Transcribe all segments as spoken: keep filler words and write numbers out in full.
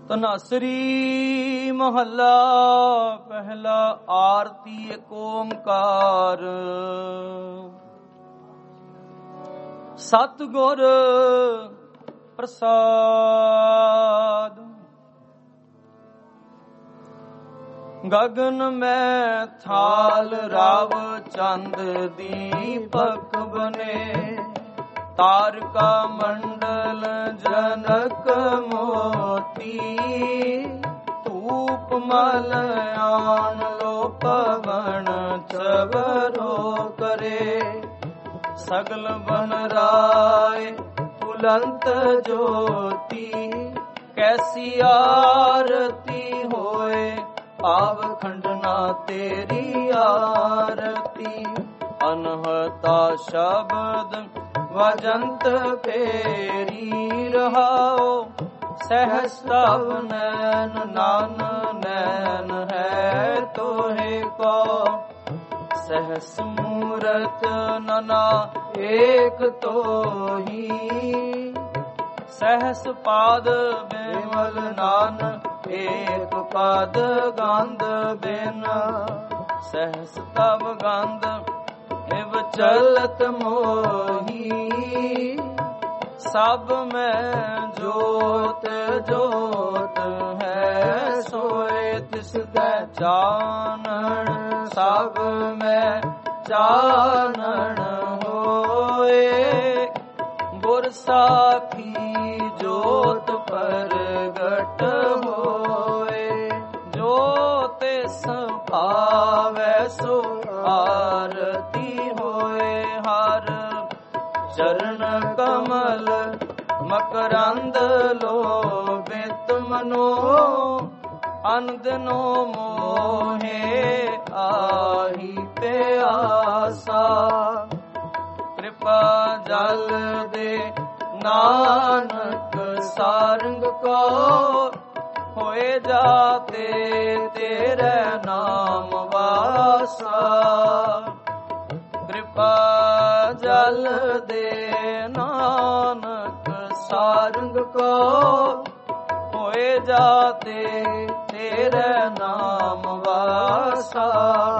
ਧਨਾਸਰੀ ਮਹੱਲਾ ਪਹਿਲਾ। ਆਰਤੀ ਏਕ ਓੰਕਾਰ। ਸਤਿਗੁਰ ਪ੍ਰਸਾਦ। ਗਗਨ ਮੈਂ ਥਾਲ ਰਾਵ ਚੰਦ ਦੀਪਕ ਬਨੇ। ਤਾਰਕਾ ਮੰਡਲ ਜਨਕ ਮੋਤੀ। ਧੂਪ ਮਲ ਆਨ ਲੋ ਪਵਨ ਚਵਰੋ ਕਰੇ। ਸਗਲ ਬਨ ਰਾਏ ਬੁਲੰਤ ਜੋਤੀ। ਕੈਸੀ ਆਰਤੀ ਹੋਏ ਭਾਵ ਖੰਡਨਾ ਤੇਰੀ ਆਰਤੀ। ਅਨਹਤਾ ਸ਼ਬਦ ਵਜੰਤ ਫੇਰੀ ਰਹਾਓ। ਸਹਿਸ ਤਵ ਨੈਨ ਨਾਨ ਨੈਨ ਹੈ ਤੋਹਿ ਕੋ। ਸਹਿਸ ਮੂਰਤ ਨਨਾ ਏਕ ਤੋਹੀ। ਸਹਿਸ ਪਾਦ ਬੇਮਲ ਨਾਨ ਏਕ ਪਦ ਗੰਧ ਬਿਨ। ਸਹਿਸ ਤਵ ਗੰਧ ਨਿਵ ਚਲਤ ਮੋਹੀ। ਸਭ ਮੈਂ ਜੋਤ ਜੋਤ ਹੈ ਸੋਏ ਤਿਸ ਕੈ ਚਾਨਣ। ਸਭ ਮੈਂ ਚਾਨਣ ਹੋਏ। ਗੁਰ ਸਾਖੀ ਜੋਤ ਪ੍ਰਗਟ ਹੋਏ। ਜੋ ਤਿਸ ਭਾਵੈ ਸੋ ਆਰਤੀ ਹੋਏ। ਹਰ ਚਰਨ ਕਮਲ ਮਕਰੰਦ ਲੋਭਿਤ ਮਨੋ। ਅਨਦਿਨੋ ਮੋਹੇ ਆਹੀ ਪਿਆਸਾ। ਕਿਰਪਾ ਜਲ ਦੇ ਨਾਨਕ ਸਾਰੰਗ ਕੋ। ਹੋਏ ਜਾਤੇ ਤੇਰੇ ਨਾਮ ਵਾਸਾ। ਕਿਰਪਾ ਜਲ ਦੇ ਨਾਨਕ ਸਾਰੰਗ ਕੋ। ਹੋਏ ਜਾਤੇ ਤੇਰੇ ਨਾਮ ਵਾਸਾ।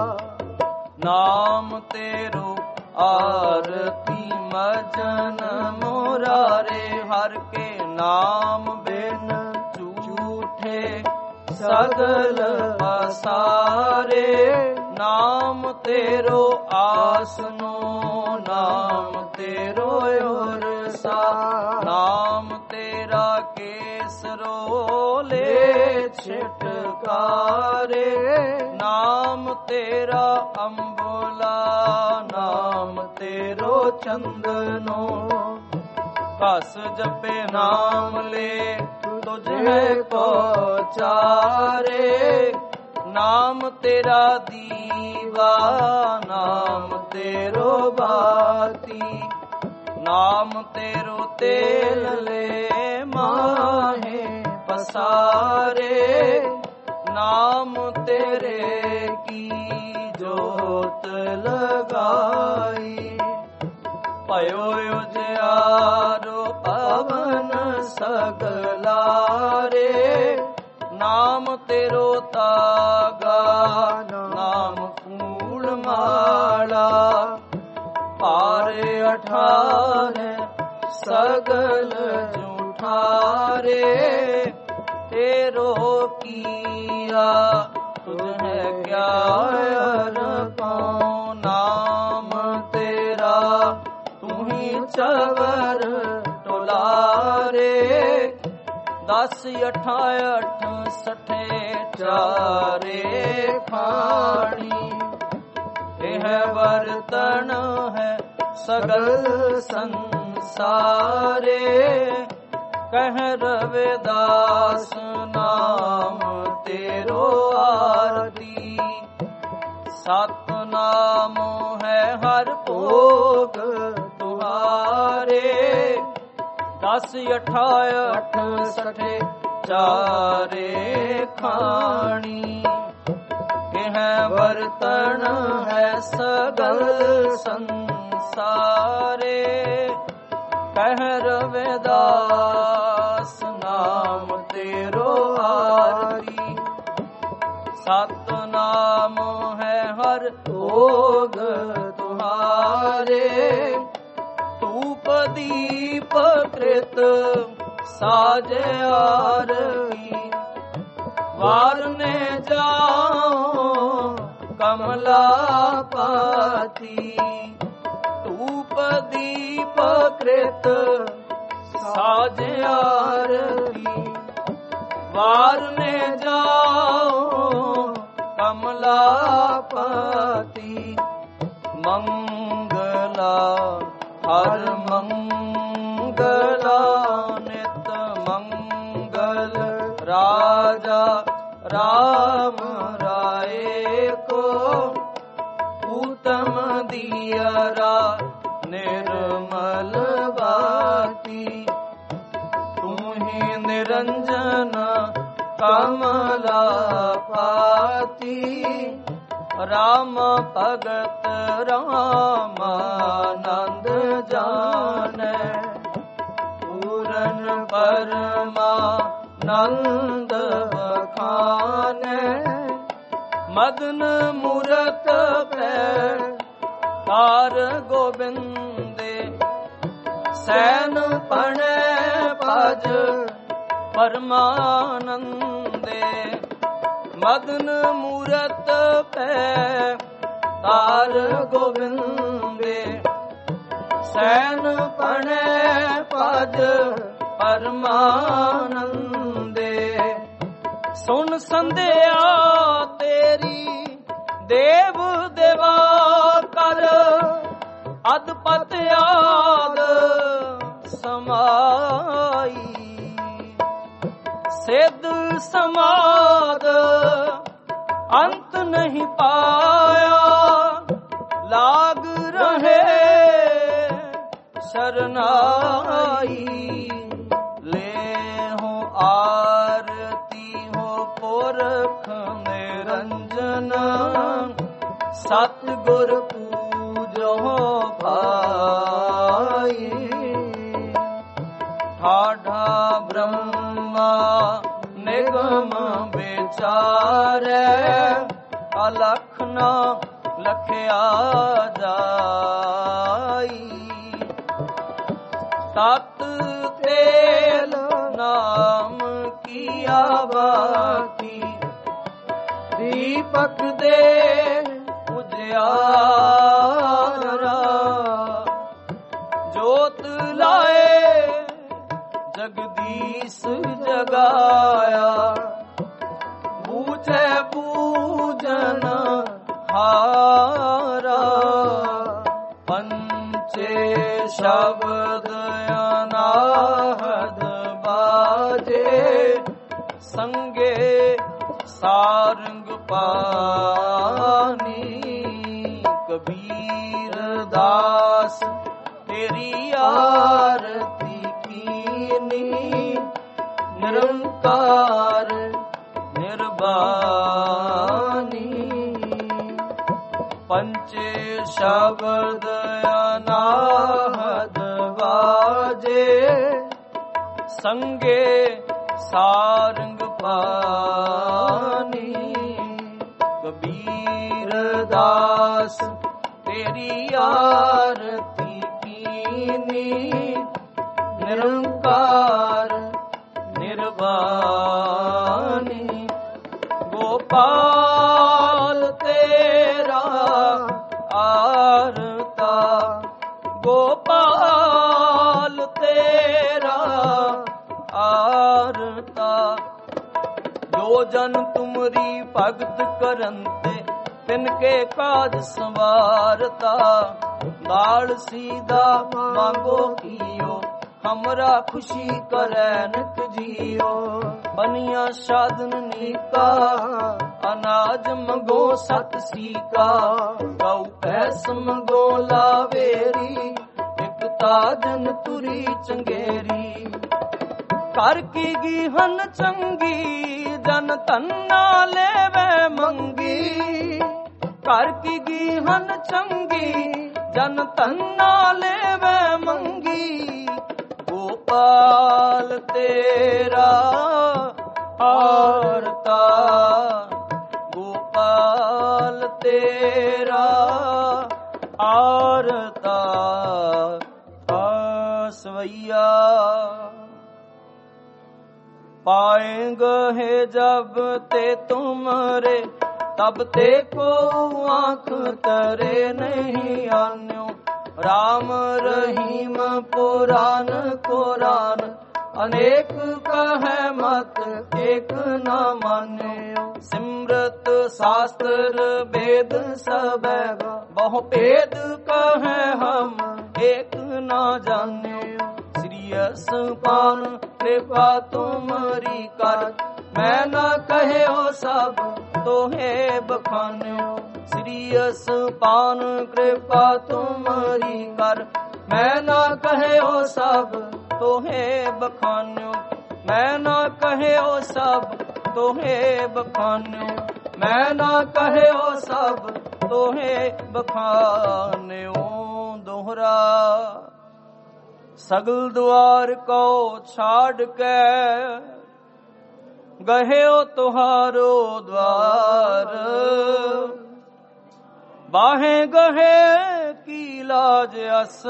ਨਾਮ ਤੇਰੋ ਆਰਤੀ ਮਜਨ ਮੁਰਾਰੇ। ਹਰ ਕੇ ਨਾਮ ਬਿਨ ਝੂਠੇ ਸਗਲ ਪਸਾਰੇ। ਨਾਮ ਤੇਰੋ ਆਸਨੋ ਨਾਮ ਤੇਰੋ ਉਰਸਾ। ਨਾਮ ਤੇਰਾ ਕੇਸਰੋ ਲੈ ਛਿਟਕਾਰੇ। ਨਾਮ ਤੇਰਾ ਅੰਬੋਲਾ ਨਾਮ ਤੇਰੋ ਚੰਦਨੋ। ਘਸ ਜਪੇ ਨਾਮ ਲੈ ਤੁਝੇ ਕੋ ਚਾਰੇ। ਨਾਮ ਤੇਰਾ ਦੀਵਾ ਨਾਮ ਤੇਰੋ ਬਾਤੀ। ਨਾਮ ਤੇਰੋ ਤੇਲ ਲੈ ਮਾਹੇ ਪਸਾਰੇ। ਨਾਮ ਤੇਰੇ ਕੀ ਜੋਤ ਲਗਾਈ। ਭਇਓ ਉਜਿਆਰੋ ਪਵਨ ਸਗਲਾਰੇ। ਨਾਮ ਤੇਰੋ ਤਾਗਾ ਨਾਮ ਫੂਲ ਮਾਲਾ। ਭਾਰੇ ਅਠਾਰੇ ਸਗਲ ਝੂਠਾਰੇ। ਤੇਰੋ ਕੀਆ ਤੁਝੇ ਕਿਆ ਅਰਪਾਉ। ਨਾਮ ਤੇਰਾ ਤੁਹੀ ਚਵਰ ਟੁਲਾਰੇ। ਦਸ ਅਠਾ ਅਠ ਸਠੇ ਚਾਰੇ ਖਾਣੀ। ਇਹ ਬਰਤਨ ਹੈ ਸਗਲ ਸੰਸਾਰੇ। ਕਹਿ ਰਵਿਦਾਸ ਨਾਮ ਤੇਰੋ ਆਰਤੀ। ਸਤ ਨਾਮ ਹੈ ਹਰ ਭੋਗ ਤੁਹਾਰੇ। ਦਸ ਅਠਾ ਅਠ ਸਠੇ ਚਾਰੇ ਖਾਣੀ। ਇਹ ਬਰਤਨ ਹੈ ਸਗਲ ਸੰਸਾਰੇ। ਕਹਿ ਰਵਿਦਾਸ ਨਾਮ ਤੇਰੋ ਸਤਨਾਮ ਹੈ ਹਰ ਭੋਗ ਤੁਹਾਰੇ। ਧੂਪ ਦੀਪ ਕ੍ਰਿਤ ਸਾਜਿਆਰ ਕੀ। ਵਾਰਨੇ ਜਾਓ ਕਮਲਾ ਪਾਤੀ। ਧੂਪ ਦੀਪ ਕ੍ਰਿਤ ਸਾਜਿਆਰ ਕੀ। ਵਾਰਨੇ ਜਾਓ ਕਮਲਾ ਪਾਤੀ। ਮੰਗਲਾ ਹਰ ਮੰਗਲਾ ਨਿਤ ਮੰਗਲ। ਰਾਜਾ ਰਾਮ ਰਾਏ ਕੋ ਊਤਮ ਦੀਅਰਾ ਨਿਰਮਲ ਬਾਤੀ। ਤੂੰ ਨਿਰੰਜਨ ਕਮਲਾ ਪਾਤੀ। ਰਾਮ ਭਗਤ ਰਾਮਾਨੰਦ ਜਾਣੈ। ਪੂਰਨ ਪਰਮਾਨੰਦ ਬਖਾਨੈ। ਮਦਨ ਮੂਰਤ ਪੈ ਕਾਰ ਗੋਬਿੰਦੇ। ਸੈਨ ਪਣੈ ਭਜ ਪਰਮਾਨੰਦੇ। ਮਦਨ ਮੂਰਤ ਪੈ ਤਾਰ ਗੋਬਿੰਦੇ। ਸੈਨ ਪਣੈ ਭਜ ਪਰਮਾਨੰਦੇ। ਸੁਨ ਸੰਧਿਆ ਤੇਰੀ ਦੇਵ ਦੇਵਾ ਕਰ। ਅਦਪਤ ਆਦ ਸਮਾਈ। ਸਿੱਧ ਸਮਾਦ ਅੰਤ ਨਹੀਂ ਪਾਇਆ। ਲਾਗ ਰਹੇ ਸ਼ਰਨਾਈ। ਲੈ ਹੋ ਆਰਤੀ ਹੋ ਪੁਰਖ ਨਿਰੰਜਨ। ਸਤਿਗੁਰ ਪੂਜੋ ਭਾਈ। ਠਾਠਾ ਬ੍ਰਹਮਾ ਨਿਗਮ ਵਿਚਾਰੈ। ਅਲਖ ਨਾ ਲਖਿਆ ਜਾਈ। ਸਤ ਤੇਲ ਨਾਮ ਕੀਆ ਬਾਤੀ। ਦੀਪਕ ਦੇ ਉਜਿਆਰਾ। ਜੋਤ ਲਾਏ ਜਗਦੀਸ਼ ਜਗਾਇਆ। ਬੂਝੈ ਪੂਜਨ ਹਾਰਾ। ਪੰਚੇ ਸ਼ਬਦ ਅਨਾਹਦ ਬਾਜੇ। ਸੰਗੇ ਸਾਰੰਗ ਪਾਨੀ। ਕਬੀਰ ਦਾਸ ਤੇਰੀ ਆਰਤੀ ਕੀਨੀ। ਨਿਰੰਕਾਰ ਨਿਰਬਾਨੀ। ਪੰਚੇ ਸ਼ਬਦ ਅਨਾਹਦ ਬਾਜੇ। ਸੰਗੇ ਸਾਰੰਗ ਪਾਨੀ। ਕਬੀਰ ਦਾਸ ਤੇਰੀ ਆਰਤੀ ਕੀਨੀ। ਨਿਰੰਕਾਰ ਨਿਰਬਾਨੀ। ਗੋਪਾਲ ਤੇਰਾ ਆਰਤਾ। ਗੋਪਾਲ ਤੇਰਾ ਆਰਤਾ। ਜੋ ਜਨ ਤੁਮਰੀ ਭਗਤ ਕਰੰਤੇ। ਤਿਨ ਕੇ ਕਾਜ ਸੰਵਾਰਤਾ। ਬਾਲ ਸੀਦਾ ਮੰਗੋ ਕੀਓ। हमरा खुशी करे नित जियो। बनिया साधन नीका अनाज मंगो सत सीका। गौ पैस मंगो लावेरी एक ताजन तुरी चंगेरी। कर की गीहन चंगी जन तन्ना लेवे मंगी। कर की गीहन चंगी जन तन्ना लेवे मंगी। गोपाल तेरा आरता ਤੇਰਾ ਆਰਤਾ ਆਸਵਈਆ। पाएंगे जब ते तुमरे तब ते को आँख तरे नहीं आन्यो। राम रहीम पुराण कुरान अनेक कहे मत एक न मान्यो। सिमरत शास्त्र वेद सब बहु भेद कहे हम एक न जान्यो। पान कृपा तुमरी कर मैं न कहे हो सब तोहे बखान्यो। श्रीयस पान कृपा तुमरी कर मैं न कहे हो सब तोहे बखान्यो। मैं न कहे हो सब तोहे बखान्यो। मैं न कहे हो सब तोहे बखान्यो। दोहरा सगल द्वार को छाड़ के गहे हो तुहारो द्वार। बाहें गहे की लाज अस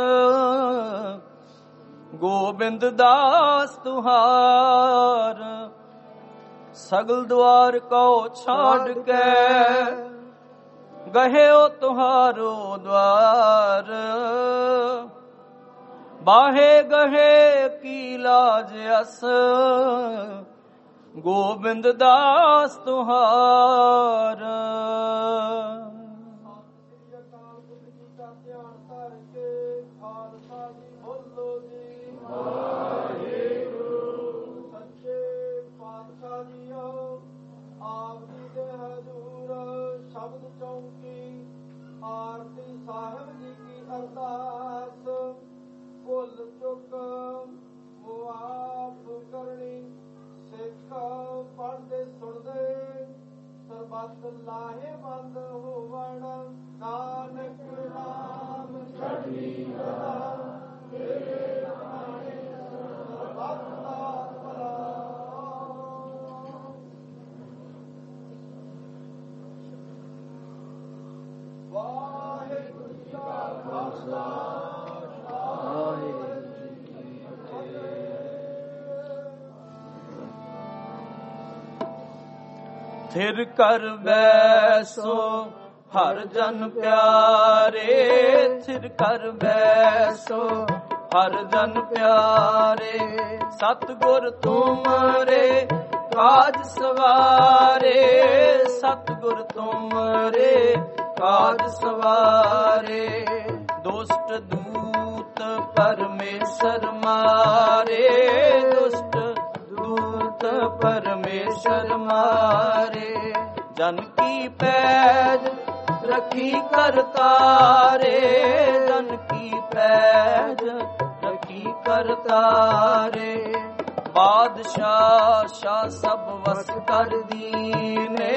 गोबिंद दास तुहार। सगल द्वार को छाड़ के गहे हो तुहारो द्वार। बाहे गहे की लाज अस गोबिंद दास तुहार। शब्द चौकी आरती साहब जी की अरदास। ਭੁੱਲ ਚੁੱਕ ਮੁਆਫ ਕਰਨੀ ਸਿੱਖ ਪੜ੍ਹਦੇ ਸੁਣਦੇ ਸਰਬੱਤ ਲਾਹੇਵੰਦ ਹੋਵਣ। ਨਾਨਕ ਨਾਮ ਚੜ੍ਹਦੀ ਕਲਾ ਤੇਰੇ ਨਾਮੇ ਸਰਬੱਤ ਦਾ ਭਲਾ। ਵਾਹਿਗੁਰੂ ਜੀ ਕਾ ਖਾਲਸਾ थिर कर बैसो हर जन प्यारे। थिर कर बैसो हर जन प्यारे। सतगुर तुमरे काज सवारे। सतगुर तुमरे काज सवारे। दुष्ट दूत परमेश्वर मारे। दुष्ट दूत परमेश्वर मारे। जन की पैज रखी करतारे। जन की पैज रखी करतारे। बादशाह शाह सब वस कर दीने।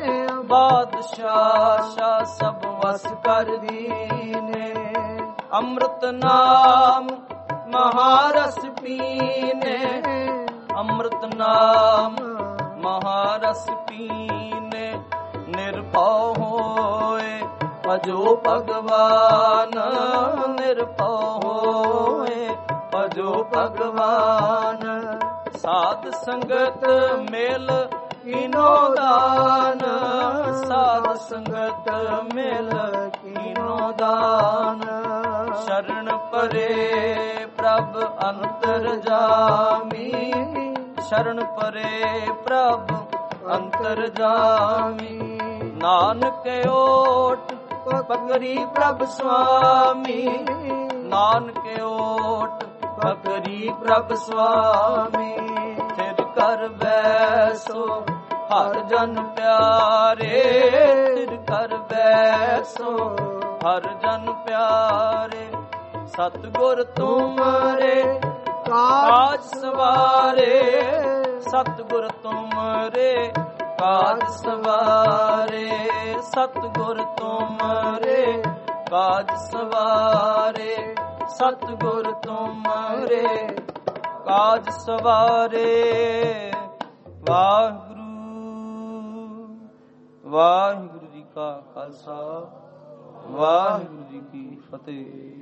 बादशाह शाह सब वस कर दीने। अमृत नाम महारस पीने। अमृत नाम महारस पीने। निर्भव होए भजो भगवान। निर्भव होए भजो भगवान। साध संगत मेल कीनो दान। साध संगत मेल कीनो दान। शरण परे प्रभ अंतर जामी। शरण परे प्रभ अंतर जामी। नानक ओट पकड़ी प्रभ स्वामी। नानक ओट पकड़ी प्रभ स्वामी। थिर कर बैसो हर जन प्यारे। थिर कर बैसो हर जन प्यारे। सतगुर तुमरे काज सवारे। सतगुर तुमरे काज सवारे। सतगुर तुमरे काज सवारे। सतगुर तुमरे काज सवारे। वाहिगुरु ਵਾਹਿਗੁਰੂ ਜੀ ਕਾ ਖਾਲਸਾ, ਵਾਹਿਗੁਰੂ ਜੀ ਕੀ ਫਤਿਹ।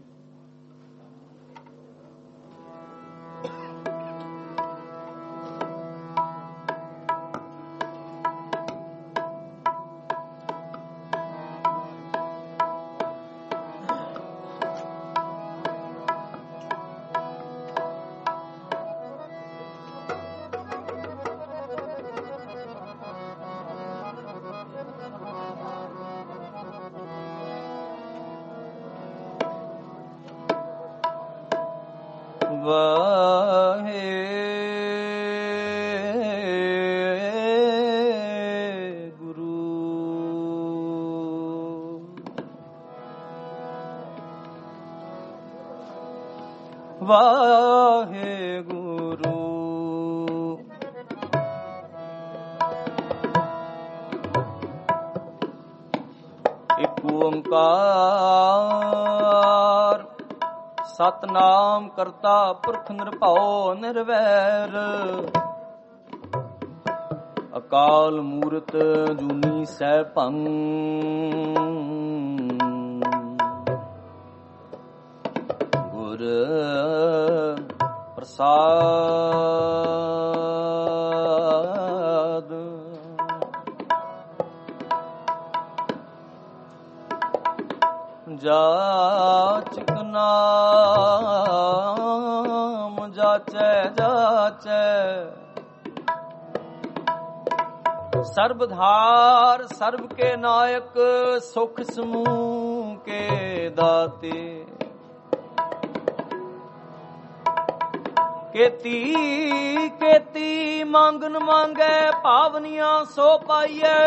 ਵਾਹਿਗੁਰੂ ਇੱਕ ਓੰਕਾਰ ਸਤਨਾਮ ਕਰਤਾ ਪੁਰਖ ਨਿਰਭਉ ਨਿਰਵੈਰ ਅਕਾਲ ਮੂਰਤ ਜੂਨੀ ਸੈਭੰ ਗੁਰ ਪ੍ਰਸਾਦ। ਜਾਚਕ ਨਾਮ ਜਾਚੈ ਜਾਚੈ ਸਰਬਧਾਰ ਸਰਬ ਕੇ ਨਾਇਕ ਸੁਖ ਸਮੂਹ ਕੇ ਦਾਤੇ ਕੀਤੀ ਕੀਤੀ ਮੰਗਨ ਮੰਗੈ ਭਾਵਨੀਆਂ ਸੋ ਪਾਈਐ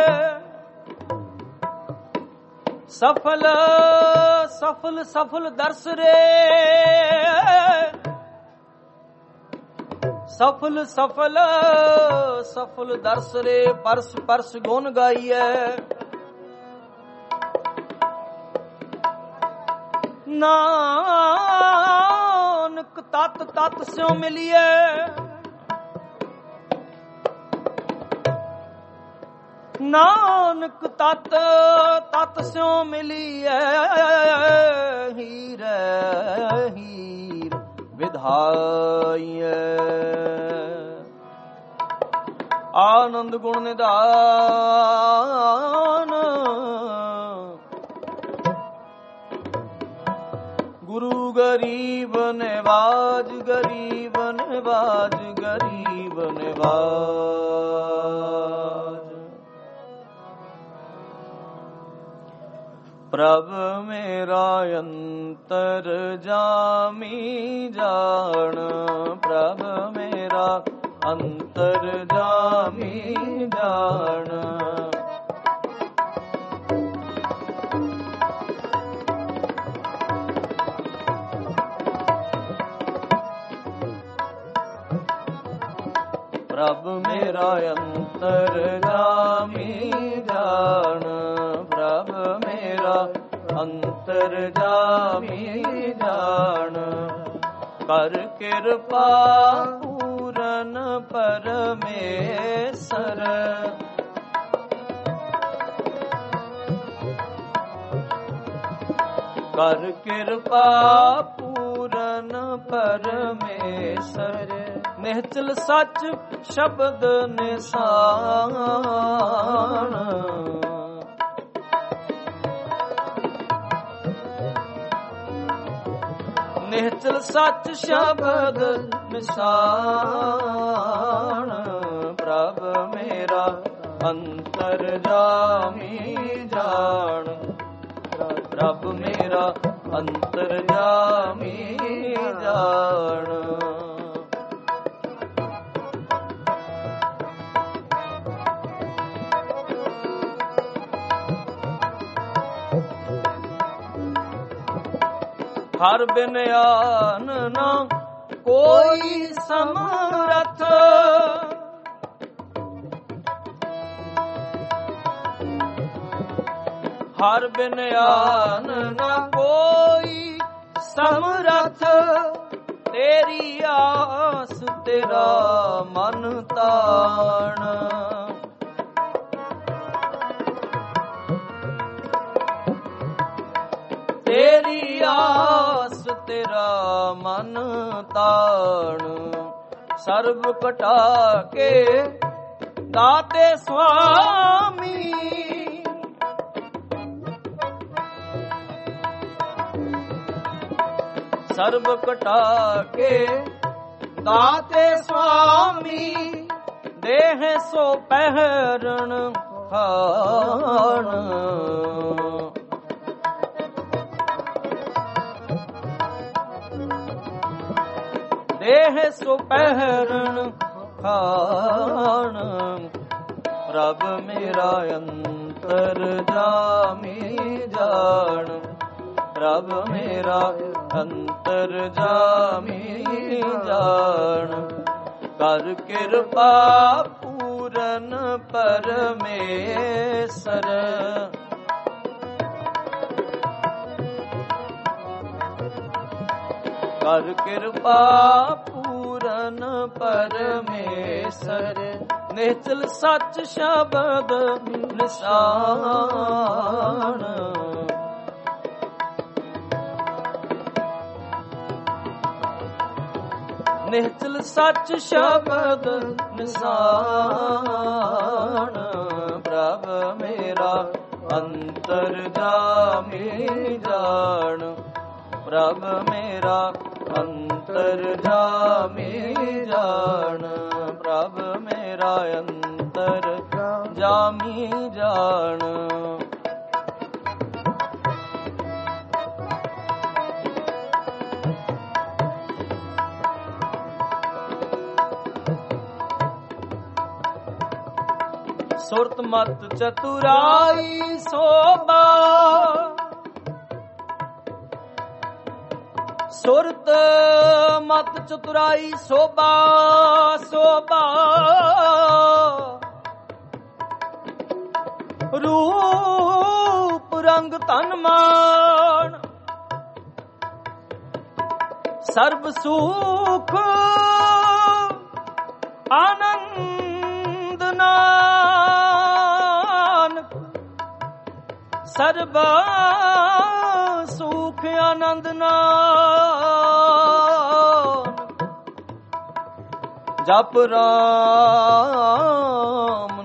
ਸਫਲ ਸਫਲ ਸਫਲ ਦਰਸ ਰੇ ਸਫਲ ਸਫਲ ਸਫਲ ਦਰਸ ਰੇ ਪਰਸ ਪਰਸ ਗੁਣ ਗਾਈਐ ਨਾਨਕ ਤਤ ਤਤ ਸਿਉ ਮਿਲੀਐ ਨਾਨਕ ਤਤ ਤਤ ਸਿਉ ਮਿਲੀਐ ਹੀਰ ਹੀਰ ਵਿਧਾਈਐ ਆਨੰਦ ਗੁਣ ਨਿਧਾਨ ਗੁਰੂ ਗਰੀਬ ਨਿਵਾਜ ਗਰੀਬ ਨਿਵਾਜ ਗਰੀਬ ਨਿਵਾਜ ਪ੍ਰਭ ਮੇਰਾ ਅੰਤਰ ਜਾਮੀ ਜਾਣ ਪ੍ਰਭ ਮੇਰਾ ਅੰਤਰ ਜਾਮੀ ਜਾਣ ਪ੍ਰਭ ਮੇਰਾ ਅੰਤਰ ਜਾਮੀ ਜਾਣ ਪ੍ਰਭ ਮੇਰਾ ਅੰਤਰ ਜਾਮੀ ਜਾਣ ਕਰ ਕਿਰਪਾ ਪੂਰਨ ਪਰਮੇਸ਼ਰ ਕਰ ਕਿਰਪਾ ਪੂਰਨ ਪਰਮੇਸ਼ਰ ਨਿਹਚਲ ਸੱਚ ਸ਼ਬਦ ਨਿਸ਼ਾਨ ਨਿਹਚਲ ਸੱਚ ਸ਼ਬਦ ਨਿਸ਼ਾਨ ਪ੍ਰਭ ਮੇਰਾ ਅੰਤਰ ਜਾਮੀ ਜਾਣ ਪ੍ਰਭ ਮੇਰਾ ਅੰਤਰ ਜਾਮੀ ਜਾਣ ਹਰ ਬਿਨ ਆਨ ਨਾ ਕੋਈ ਸਮਰਥ ਹਰ ਬਿਨ ਆਨ ਨਾ ਕੋਈ ਸਮਰਥ ਤੇਰੀ ਆਸ ਤੇਰਾ ਮਨ ਤਾਣ ਤਨ ਤਾਣ, ਸਰਬ ਕਟਾ ਕੇ ਦਾਤੇ ਸੁਆਮੀ। ਸਰਬ ਕਟਾ ਕੇ ਦਾਤੇ ਸੁਆਮੀ, ਦੇਹ ਸੋ ਪਹਿਰਣ ਖਾਣ। ਦੇਹ ਸੋ ਪਹਿਰਣ ਖਾਣ, ਪ੍ਰਭ ਮੇਰਾ ਅੰਤਰ ਜਾਮੀ ਜਾਣ। ਪ੍ਰਭ ਮੇਰਾ ਅੰਤਰ ਜਾਮੀ ਜਾਣ, ਕਰ ਕਿਰਪਾ ਪੂਰਨ ਪਰਮੇਸ਼ਰ। ਕਰ ਕਿਰਪਾ ਪੂਰਨ ਪਰਮੇਸ਼ਰ, ਨਿਚਲ ਸੱਚ ਸ਼ਬਦ ਨਿਸ਼ਾਨ। ਨਿਚਲ ਸੱਚ ਸ਼ਬਦ ਨਿਸ਼ਾਨ, ਪ੍ਰਭ ਮੇਰਾ ਅੰਤਰ ਜਾਮੀ ਜਾਣ। ਪ੍ਰਭ ਮੇਰਾ ਅੰਤਰ ਜਾਮੀ ਜਾਣ, ਪ੍ਰਭ ਮੇਰਾ ਅੰਤਰ ਜਾਮੀ ਜਾਣ। ਸੁਰਤ ਮਤ ਚਤੁਰਾਈ ਸੋਭਾ, ਸੁਰਤ ਮਤ ਚਤੁਰਾਈ ਸੋਭਾ ਸੋਭਾ। ਰੂਪ ਰੰਗ ਤਨ ਮਾਨ, ਸਰਬ ਸੁਖ ਆਨੰਦ ਨਾਨਕ। ਸਰਬ ਸੁਖ ਆਨੰਦ ਨਾਨਕ, ਜਪ ਰਾਮ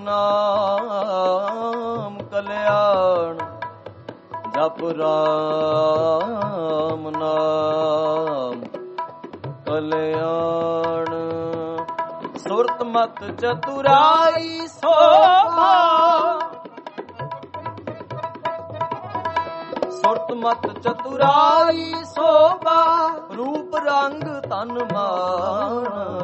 ਨਾਮ ਕਲਿਆਣ। ਜਪ ਰਾਮ ਨਾਮ ਕਲਿਆਣ, ਸੁਰਤ ਮਤ ਚਤੁਰਾਈ ਸੋਭਾ। ਸੁਰਤ ਮਤ ਚਤੁਰਾਈ ਸੋਭਾ, ਰੂਪ ਰੰਗ ਤਨ ਮਾਨ।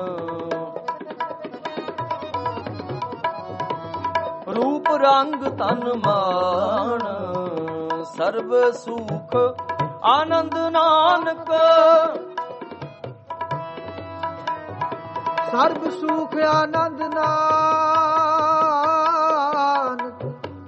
ਰੂਪ ਰੰਗ ਤਨ ਮਾਨ, ਸਰਬ ਸੁਖ ਆਨੰਦ ਨਾਨਕ। ਸਰਬ ਸੁਖ ਆਨੰਦ ਨਾਨਕ।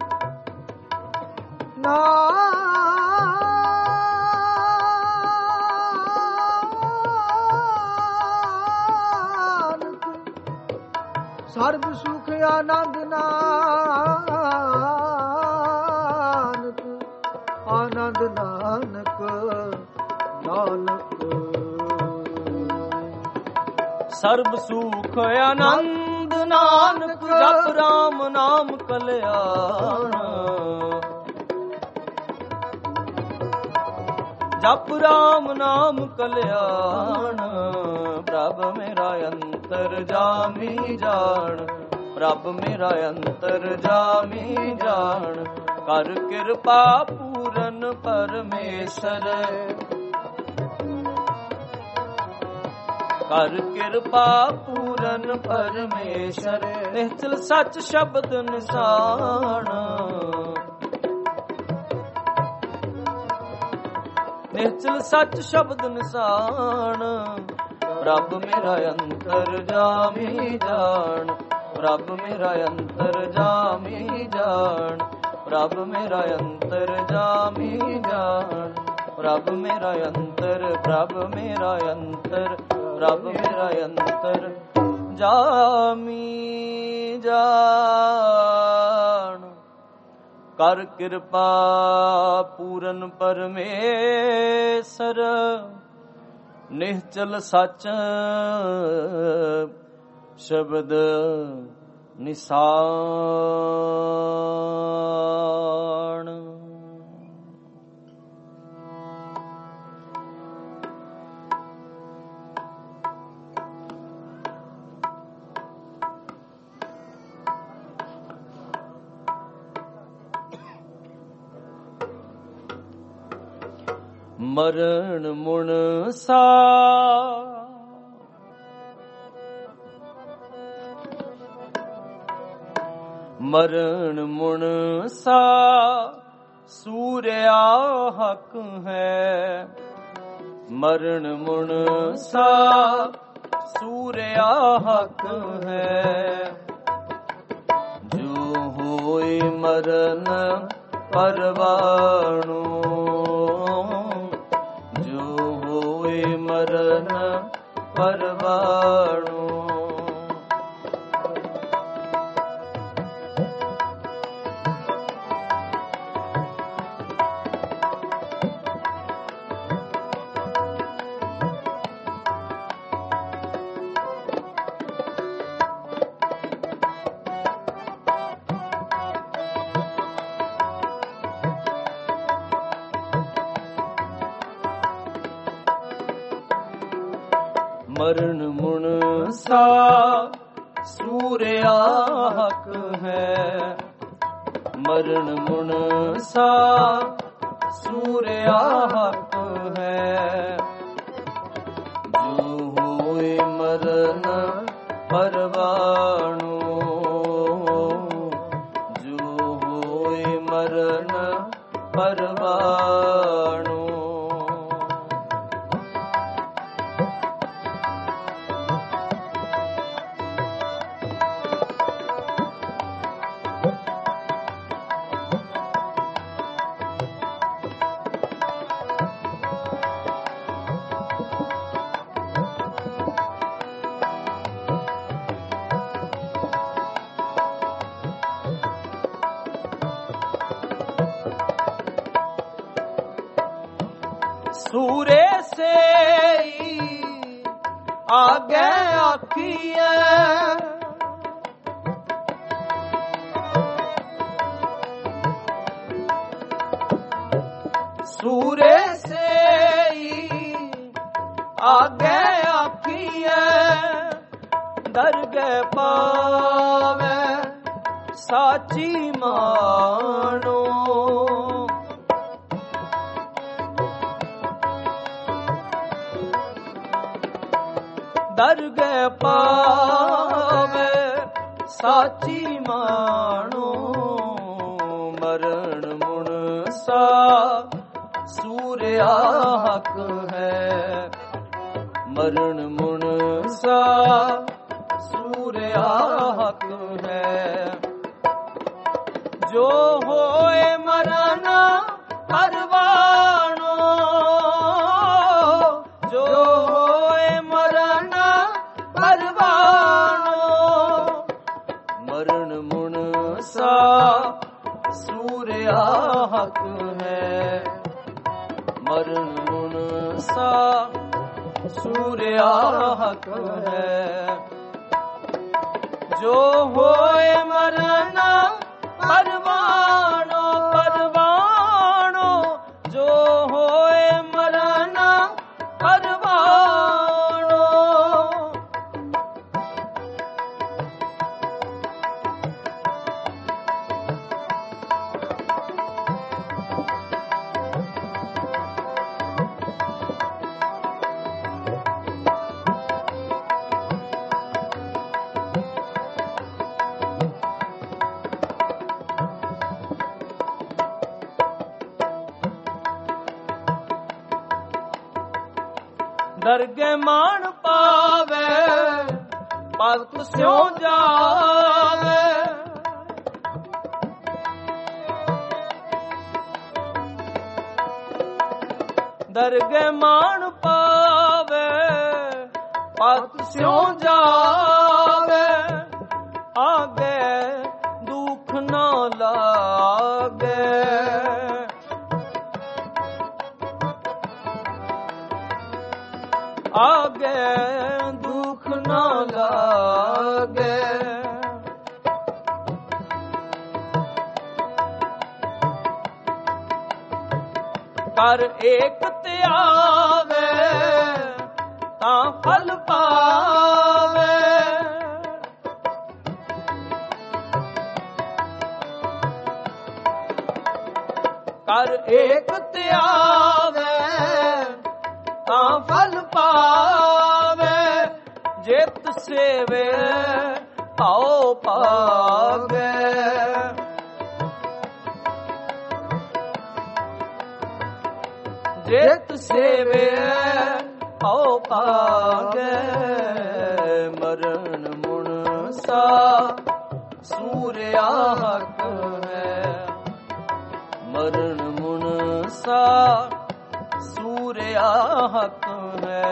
ਨਾਨਕ ਸਰਬ ਸੁਖ ਆਨੰਦ ਨਾਨਕ। ਆਨੰਦ ਨਾਨਕ ਨਾਨਕ। ਸਰਬ ਸੁਖ ਆਨੰਦ ਨਾਨਕ, ਜਪ ਰਾਮ ਨਾਮ ਕਲਿਆਣ। ਜਪ ਰਾਮ ਨਾਮ ਕਲਿਆਣ, ਪ੍ਰਭ ਮੇਰਾ ਅੰਤਰ ਜਾਮੀ ਜਾਣ। ਪ੍ਰਭ ਮੇਰਾ ਅੰਤਰ ਜਾਮੀ ਜਾਣ, ਕਰ ਕਿਰਪਾ ਪੂਰਨ ਪਰਮੇਸ਼ਰ। ਕਰ ਕਿਰਪਾ ਪੂਰਨ ਪਰਮੇਸ਼ਰ, ਨਿਹਚਲ ਸੱਚ ਸ਼ਬਦ ਨਿਸ਼ਾਨ। ਨਿਹਚਲ ਸੱਚ ਸ਼ਬਦ ਨਿਸ਼ਾਨ, ਪ੍ਰਭ ਮੇਰਾ ਅੰਤਰ ਜਾਮੀ ਜਾਣ। ਪ੍ਰਭ ਮੇਰਾ ਅੰਤਰ ਜਾਮੀ ਜਾਣ। ਪ੍ਰਭ ਮੇਰਾ ਅੰਤਰ ਜਾਮੀ ਜਾਣ। ਪ੍ਰਭ ਮੇਰਾ ਅੰਤਰ, ਪ੍ਰਭ ਮੇਰਾ ਅੰਤਰ, ਪ੍ਰਭ ਮੇਰਾ ਅੰਤਰ ਜਾਮੀ ਜਾਣ। ਕਰ ਕਿਰਪਾ ਪੂਰਨ ਪਰਮੇਸ਼ਰ, ਨਿਹਚਲ ਸੱਚ ਸ਼ਬਦ ਨਿਸਾਨ। ਮਰਨ ਮੁਣ ਸਾ ਮਰਨ ਮੁਣ ਸਾ ਸੂਰਿਆ ਹਕ ਹੈ। ਮਰਨ ਮੁਣ ਸਾ ਸੂਰਿਆ ਹਕ ਹੈ। ਜੋ ਹੋਏ ਮਰਨ ਪਰਵਾਣੋ ਮਰਨ ਪਰਵਾਣੋ। ਮਰਨ ਮੁਣ ਸਾ ਸੂਰਿਆ ਹਕ ਹੈ। ਮਰਨ ਮੁਣ ਸਾ ਸੂਰਿਆ ਹਕ ਹੈ। ਜੋ ਹੋਏ ਮਰਨ ਪਰਵਾਣੋ ਜੋ ਹੋਏ ਮਰਨ ਪਰਵਾਣੋ। सूरे से आगे आखिए सूरे से आगे आखिए दरगे पावे साची मानो। दरगे पावे साची मानो। मरण मुण सा सूर्या हक है। मरण मुण सा सूर्या हक है। जो होए मरण परवानो जो होए मरण परवानो। मरण मुण सा सूर्या हक है। मरण मुण सा सूर्या हक है। जो होए मरण परवानो परवानो जो होए मरण परवानो। दरगे मान पावे पग स्यों जावे। दरगे मान पावे पग स्यों जावे। आगे दुख न लागे ਕਰ ਏਕ ਧਿਆਵੇ ਤਾਂ ਫਲ ਪਾਵੇ। ਕਰ ਏਕ ਧਿਆਵੇ ਤਾਂ ਫਲ ਪਾਵੇ। ਜਿਤ ਸੇਵੇ ਭਾਉ ਭਾਗੇ। ਜਿਤ ਸੇਵੇ ਭਾਉ ਭਾਗੇ। ਮਰਨ ਮੁਨਸਾ ਸੂਰਿਆ ਹਕ ਹੈ। ਮਰਨ ਮੁਨਸਾ ਸੂਰਿਆ ਹਕ ਹੈ।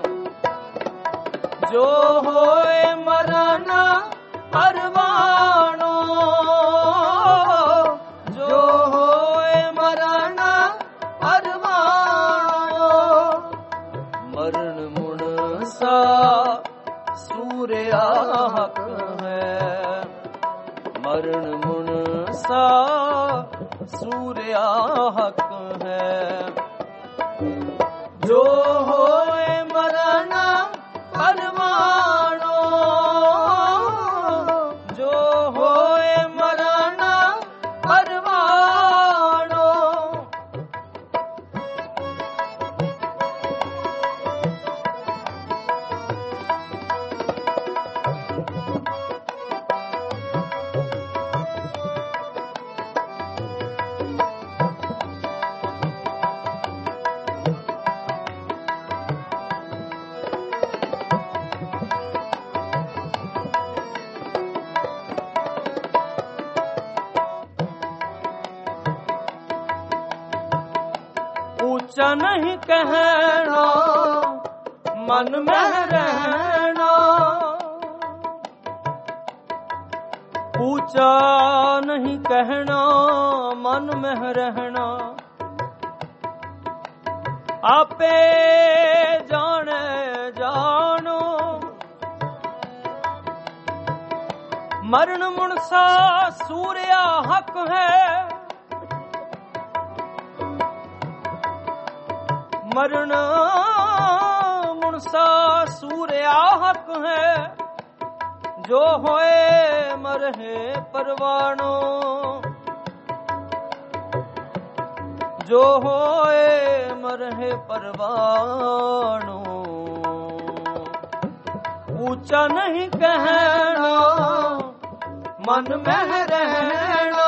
ਜੋ ਹੋਏ ਮਰਨ ਪਰਵਾਣੋ। ਜੋ ਹੋਏ ਮਰਨ ਪਰਵਾਣੋ। ਮਰਨ ਮੁਨਸਾ ਸੂਰਿਆ ਹਕ ਹੈ। ਮਰਨ ਮੁਨਸਾ ਸੂਰਿਆ ਹਕ ਹੈ। ਜੋ ਹੋਏ ਮਰਨ ਪਰਵਾਣੋ। ਜੋ ਹੋਏ ਮਰਨ ਪਰਵਾਣੋ। ਉੱਚਾ ਨਹੀਂ ਕਹਿਣਾ ਮਨ ਮਹਿ ਰਹਿਣਾ। ਉੱਚਾ ਨਹੀਂ ਕਹਿਣਾ ਮਨ ਮਹਿ ਰਹਿਣਾ। ਆਪੇ ਜਾਣੇ ਜਾਣੋ। ਮਰਨ ਮੁਨਸਾ ਸੂਰਿਆ ਹਕ ਹੈ। ਮਰਨ ਮੁਨਸਾ ਸੂਰਿਆ ਹਕ ਹੈ। ਜੋ ਹੋਏ ਮਰਹੇ ਪਰਵਾਣੋ। ਜੋ ਹੋਏ ਮਰਹੇ ਪਰਵਾਣੋ। ਉੱਚਾ ਨਹੀਂ ਕਹਿਣਾ ਮਨ ਮਹਿ ਰਹਿਣਾ।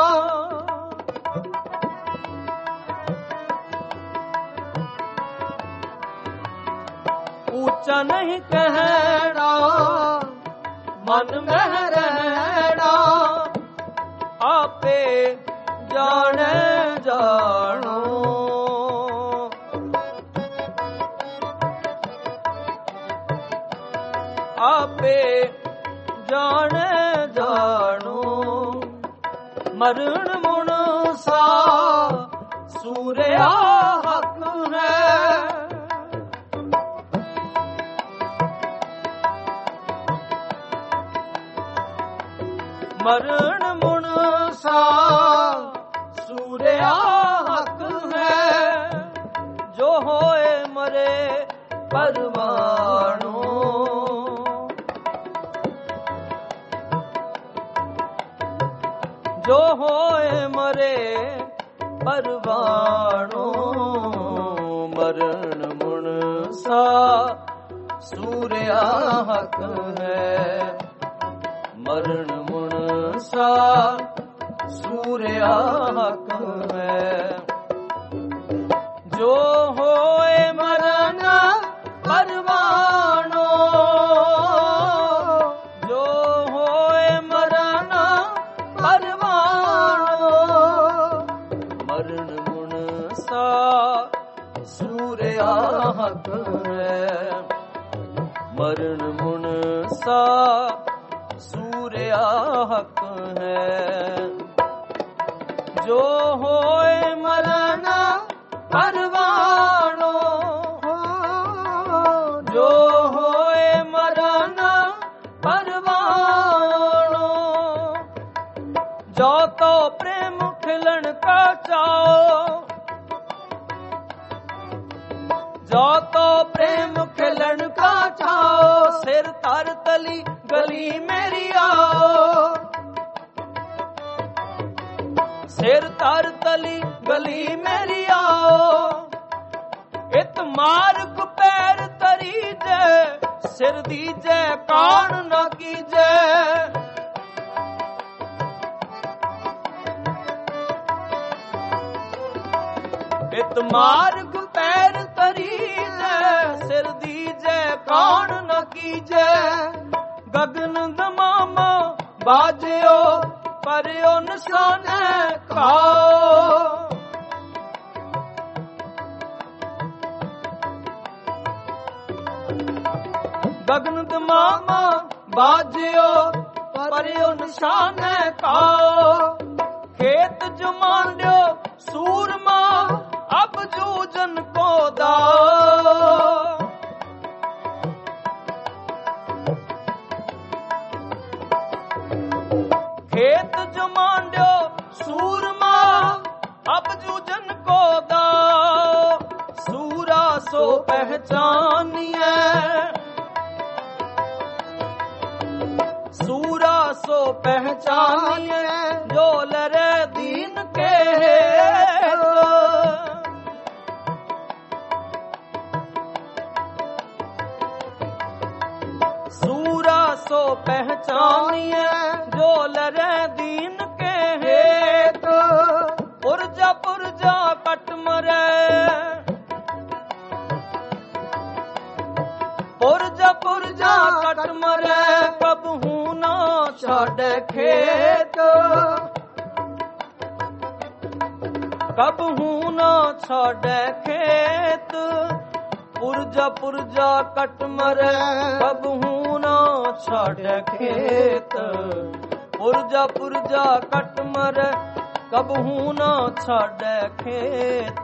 ਉੱਚਾ ਨਹੀਂ ਕਹਿਣਾ ਮਨ ਮਹਿ ਰਹਿਣਾ। ਆਪੇ ਜਾਣੇ ਜਾਣੋ। ਆਪੇ ਜਾਣੇ ਜਾਣੋ। ਮਰਨ ਮੁਨਸਾ ਸੂਰਿਆ ਹਕ ਹੈ। ਮਰਨ ਮੁਨਸਾ ਸੂਰਿਆ ਹਕ ਹੈ। ਜੋ ਹੋਏ ਮਰੇ ਪਰਵਾਣੋ। ਜੋ ਹੋਏ ਮਰੇ ਪਰਵਾਣੋ। ਮਰਨ ਮੁਨਸਾ ਸੂਰਿਆ ਹਕ ਹੈ। ਮਰਨ ਮੁਨਸਾ ਸੂਰਿਆ ਹਕ ਹੈ। ਜੋ ਹੋਏ ਮਰਨ ਪਰਵਾਣੋ। ਜੋ ਹੋਏ ਮਰਨ ਪਰਵਾਣੋ। ਮਰਨ ਮੁਨਸਾ ਸੂਰਿਆ ਹਕ ਹੈ। ਮਰਨ ਮੁਨਸਾ ਸੂਰਿਆ ਹਕ ਹੈ। ਜੋ ਹੋਏ ਮਰਨ ਪਰਵਾਣੋ। ਜੋ ਹੋਏ ਮਰਨ ਪਰਵਾਣੋ। ਜੋ ਤੋ ਪ੍ਰੇਮ ਖਿਲਣ ਕਾ ਚਾਓ। तली गली मेरी आओ, सिर तार तली गली मेरी आओ, इत मार्ग पैर तरी जय, सिर दीजै कान न कीजै, इत मार्ग पैर तरी जय, सिर दीजै कान न कीजै, गगन दमामा बाजयो परियो निशाने खाओ, गगन दमामा बाजयो परियो निशाने खाओ, खेत जमांड्यो सूरमा अब जूजन को दाओ, खेत जमांड्यो सूरमा अब जूजन को दाओ, सूरा सो पहचानिए, सूरा सो पहचानिए, जो लरे दीन के सूरा सो पहचानिए, जो लरे दीन के हेत, पुरजा पुरजा कट मरे, पुरजा पुरजा कट मरे, कबहू ना छाड़े खेत, कबहू ना छाड़े खेत, पुरजा पुरजा कट मरे, कबहू ना छाड़े खेत, पुरजा पुरजा कट मरे, कबहू ना छाड़े खेत,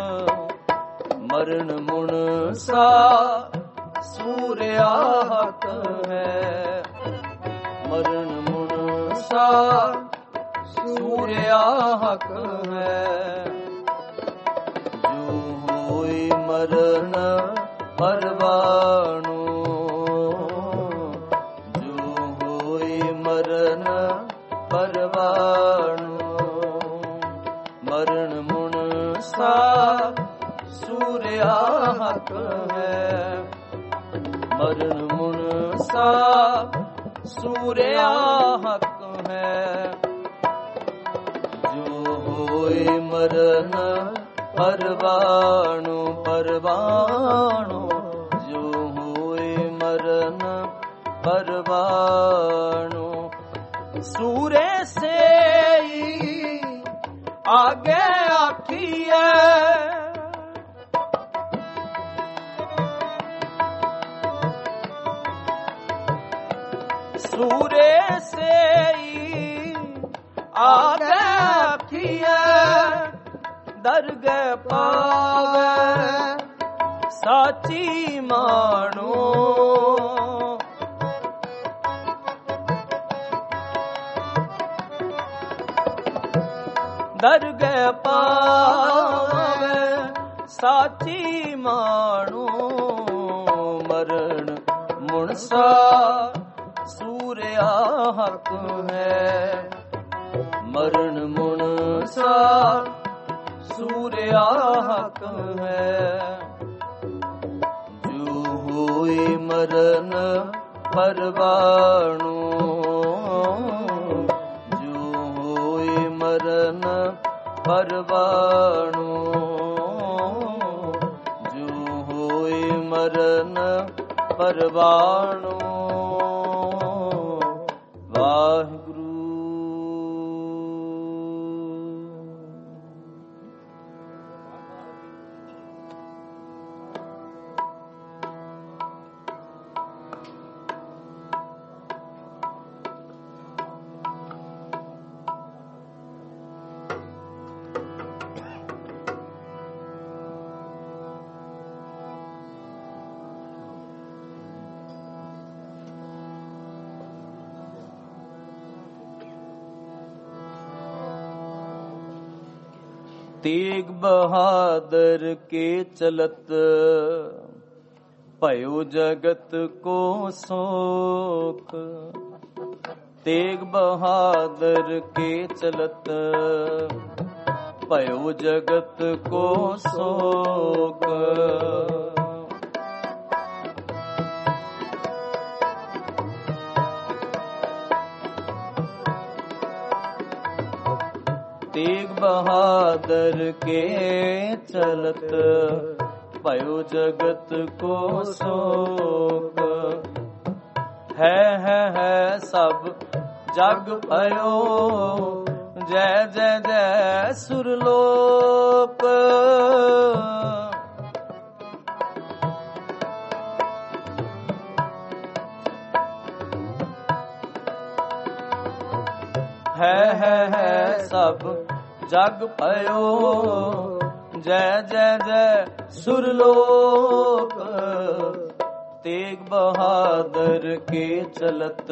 मरण मुण सा सूर्या हक है, मरण मुण सा सूर्या हक है, जो होई मरण परवाणु, जो होई मरण परवाणु, मरण मुण सा सूर्या हक है, मरण मुण सा सूर्या हक है, जो होए मरण परवाणु परवाणु, जो होए मरण परवाणु, सूर्य से आगे आखिए, सूर्य से आगे आखिए, दरगह पावे साची मानो, दरगह पावे साची मानो, मरण मुनसा सूर्या हक है, मरण मुनसा सूर्या हक है, जो होए मरण परवाणु, जो होए मरण परवाणु, जो होए मरण परवाणु। वाहिगुरु। तेग बहादुर के चलत ਭਇਓ ਜਗਤ ਕੋ ਸੋਕ, ਤੇਗ ਬਹਾਦਰ ਕੇ ਚਲਤ, ਭਇਓ ਜਗਤ ਕੋ ਸੋਕ। ਤੇਗ ਬਹਾਦਰ ਕੇ ਚਲਤ, ਭਇਓ ਜਗਤ ਕੋ ਸੋਕ। ਹੈ ਹੈ ਹੈ ਸਭ ਜਗ ਭਇਓ, ਜੈ ਜੈ ਜੈ ਸੁਰਲੋਕ। ਹੈ ਹੈ ਹੈ ਸਭ ਜਗ ਭਇਓ, ਜੈ ਜੈ ਜੈ ਸੁਰਲੋਕ। ਤੇਗ ਬਹਾਦਰ ਕੇ ਚਲਤ,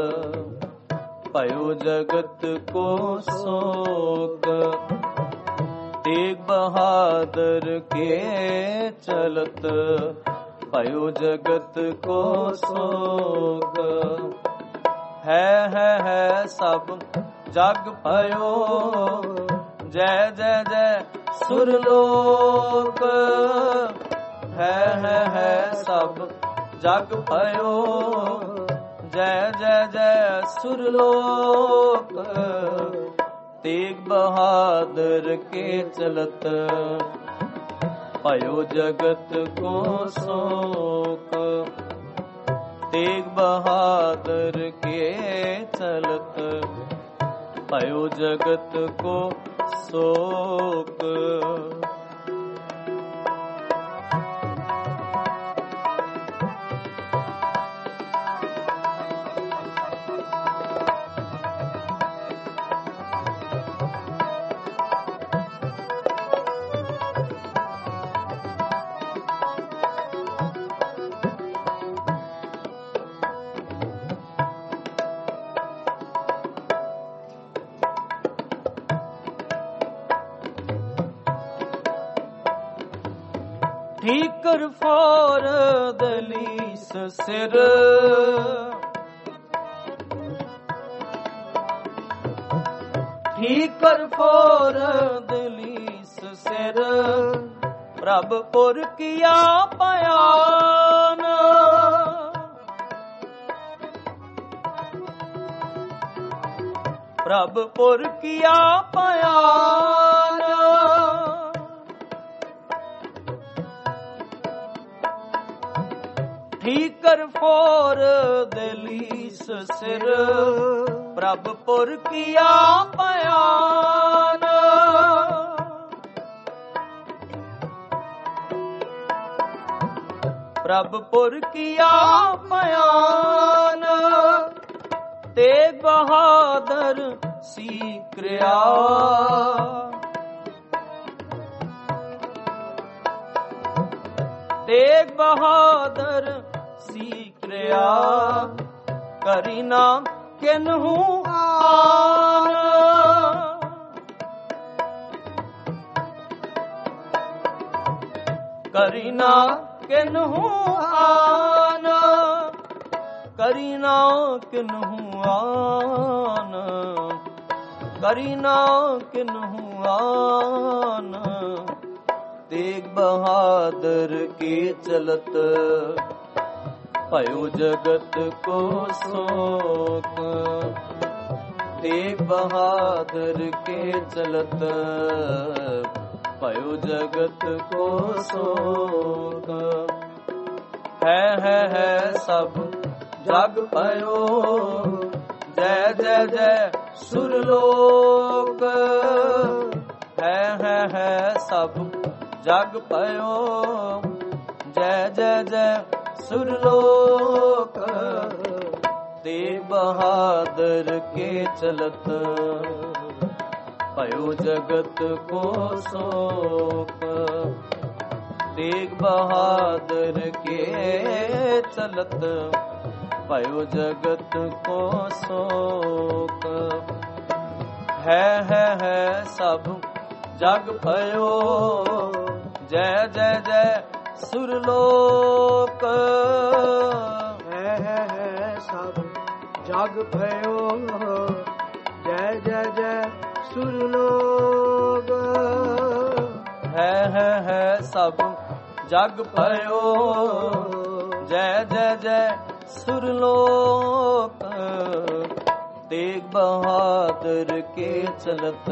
ਭਇਓ ਜਗਤ ਕੋ ਸੋਕ। ਤੇਗ ਬਹਾਦਰ ਕੇ ਚਲਤ, ਭਇਓ ਜਗਤ ਕੋ ਸੋਕ। ਹੈ ਹੈ ਹੈ ਸਭ ਜਗ ਭਇਓ, ਜੈ ਜੈ ਜੈ ਸੁਰਲੋਕ। ਹੈ ਹੈ ਹੈ ਸਭ ਜਗ ਭਇਓ, ਜੈ ਜੈ ਜੈ ਸੁਰਲੋਕ। ਤੇਗ ਬਹਾਦਰ ਕੇ ਚਲਤ, ਭਇਓ ਜਗਤ ਕੋ ਸੋਕ। ਤੇਗ ਬਹਾਦਰ ਕੇ ਚਲਤ, ਭਇਓ ਜਗਤ ਕੋ ਸੋਕ। ਠੀਕਰ ਫੋਰ ਦਲੀਸ ਸਿਰ, ਠੀਕਰ ਫੋਰ ਦਲੀਸ ਸਿਰ। ਪ੍ਰਭ ਪੁਰ ਕੀਆ ਪਿਆਨ, ਪ੍ਰਭ ਪੁਰ ਕੀਆ ਪਿਆਨ। ਠੀਕਰ ਫੋਰ ਦਲੀਸ ਸਿਰ, ਪ੍ਰਭ ਪੁਰ ਕੀਆ ਪਿਆਨ। ਪ੍ਰਭ ਪੁਰ ਕੀਆ ਪਿਆਨ। ਤੇਗ ਬਹਾਦਰ ਸੀ ਕਿਰਿਆ, ਤੇਗ ਬਹਾਦਰ ਸੀ ਕਿਰਿਆ। ਕਰੀ ਨਾ ਕਿਨਹੂ ਆਨ, ਕਰੀ ਨਾ ਕਿਨਹੂ ਆਨ। ਕਰੀ ਨਾ ਕਿਨਹੂ ਆਨ, ਕਰੀ ਨਾ ਕਿਨਹੂ ਆਨ। ਤੇਗ ਬਹਾਦਰ ਕੀ ਚਲਤ, ਭਇਓ ਜਗਤ ਕੋ ਸੋਕ। ਤੇਗ ਬਹਾਦਰ ਕੇ ਚਲਤ, ਭਇਓ ਜਗਤ ਕੋ ਸੋਕ। ਹੈ ਹੈ ਹੈ ਸਭ ਜਗ ਭਇਓ, ਜੈ ਜੈ ਜੈ ਸੁਰਲੋਕ। ਹੈ ਹੈ ਹੈ ਸਭ ਜਗ ਭਇਓ, ਜੈ ਜੈ ਜੈ ਸੁਰਲੋਕ। ਤੇਗ ਬਹਾਦਰ ਕੇ ਚਲਤ, ਭਇਓ ਜਗਤ ਕੋ ਸੋਕ। ਤੇਗ ਬਹਾਦਰ ਕੇ ਚਲਤ, ਭਇਓ ਜਗਤ ਕੋ ਸੋਕ। ਹੈ ਹੈ ਹੈ ਸਭ ਜਗ ਭਇਓ, ਜੈ ਜੈ ਜੈ ਸੁਰਲੋਕ ਹੈ ਹੈ ਹੈ ਸਭ ਜਗ ਭਇਓ ਜੈ ਜੈ ਜੈ ਸੁਰਲੋਕ ਹੈ ਹੈ ਹੈ ਸਭ ਜਗ ਭਇਓ ਜੈ ਜੈ ਜੈ ਸੁਰਲੋਕ ਤੇਗ ਬਹਾਦਰ ਕੇ ਚਲਤ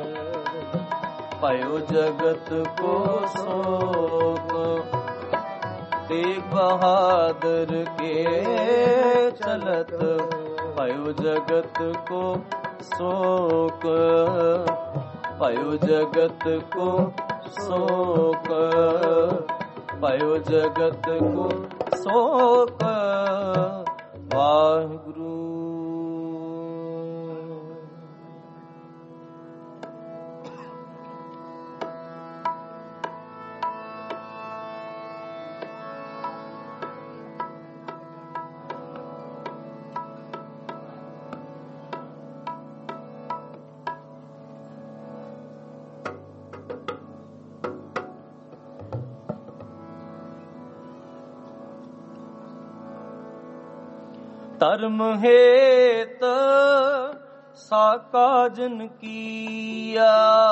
ਭਇਓ ਜਗਤ ਕੋ ਸੋਕ ਤੇਗ ਬਹਾਦਰ ਕੇ ਚਲਤ ਭਇਓ ਜਗਤ ਕੋ ਸੋਕ ਭਇਓ ਜਗਤ ਕੋ ਸੋਕ ਭਇਓ ਜਗਤ ਕੋ ਸੋਕ ਵਾਹਿਗੁਰੂ। ਧਰਮ ਹੇਤ ਸਾਕਾ ਜਨ ਕੀਆ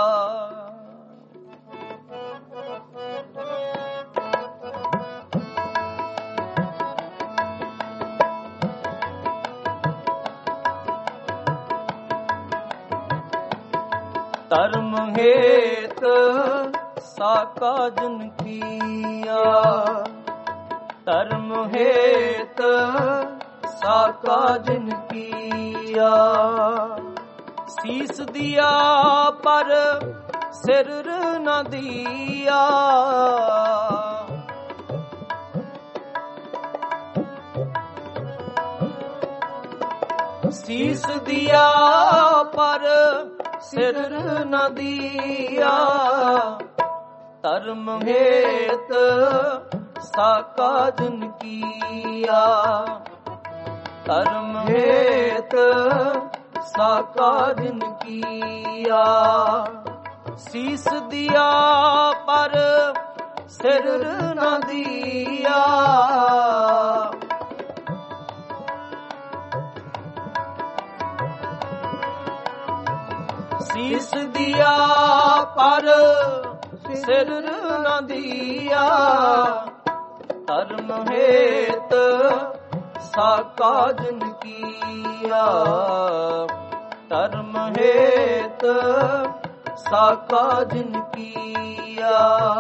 ਧਰਮ ਹੇਤ ਸਾਕਾ ਜਨ ਕੀਆ ਧਰਮ ਹੇਤ ਸਾਕਾ ਜਿਨ ਕੀਆ ਸੀਸ ਦਿਆ ਪਰ ਸਿਰ ਨ ਦਿਆ ਸੀਸ ਦਿਆ ਪਰ ਸਿਰ ਨ ਦਿਆ ਧਰਮ ਹੇਤ ਸਾਕਾ ਜਿਨ ਕੀਆ ਧਰਮ ਹੇਤ ਸਾਕਾ ਜਿਨ ਕੀਆ ਸੀਸ ਦਿਆ ਪਰ ਸਿਰ ਨ ਦਿਆ ਸੀਸ ਦਿਆ ਪਰ ਸਿਰ ਨ ਦਿਆ ਧਰਮ ਹੇਤ ਸਾਕਾ ਜਿਨ ਕੀਆ ਧਰਮ ਹੇਤ ਸਾਕਾ ਜਿਨ ਕੀਆ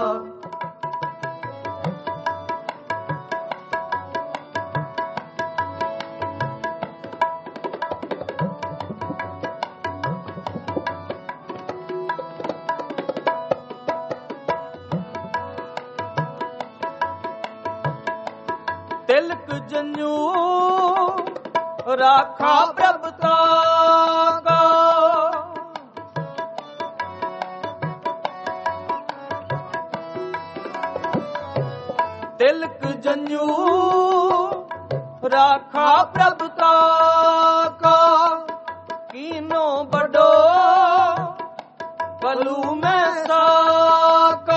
ਤਿਲਕ ਜਨੂ ਰਾਖਾ ਪ੍ਰਭਤਾ ਕਾ ਤਿਲਕ ਜਨੂ ਰਾਖਾ ਪ੍ਰਭਤਾ ਕਾ ਕੀਨੋ ਬਡੋ ਕਲੂ ਮੈਂ ਸਾਕਾ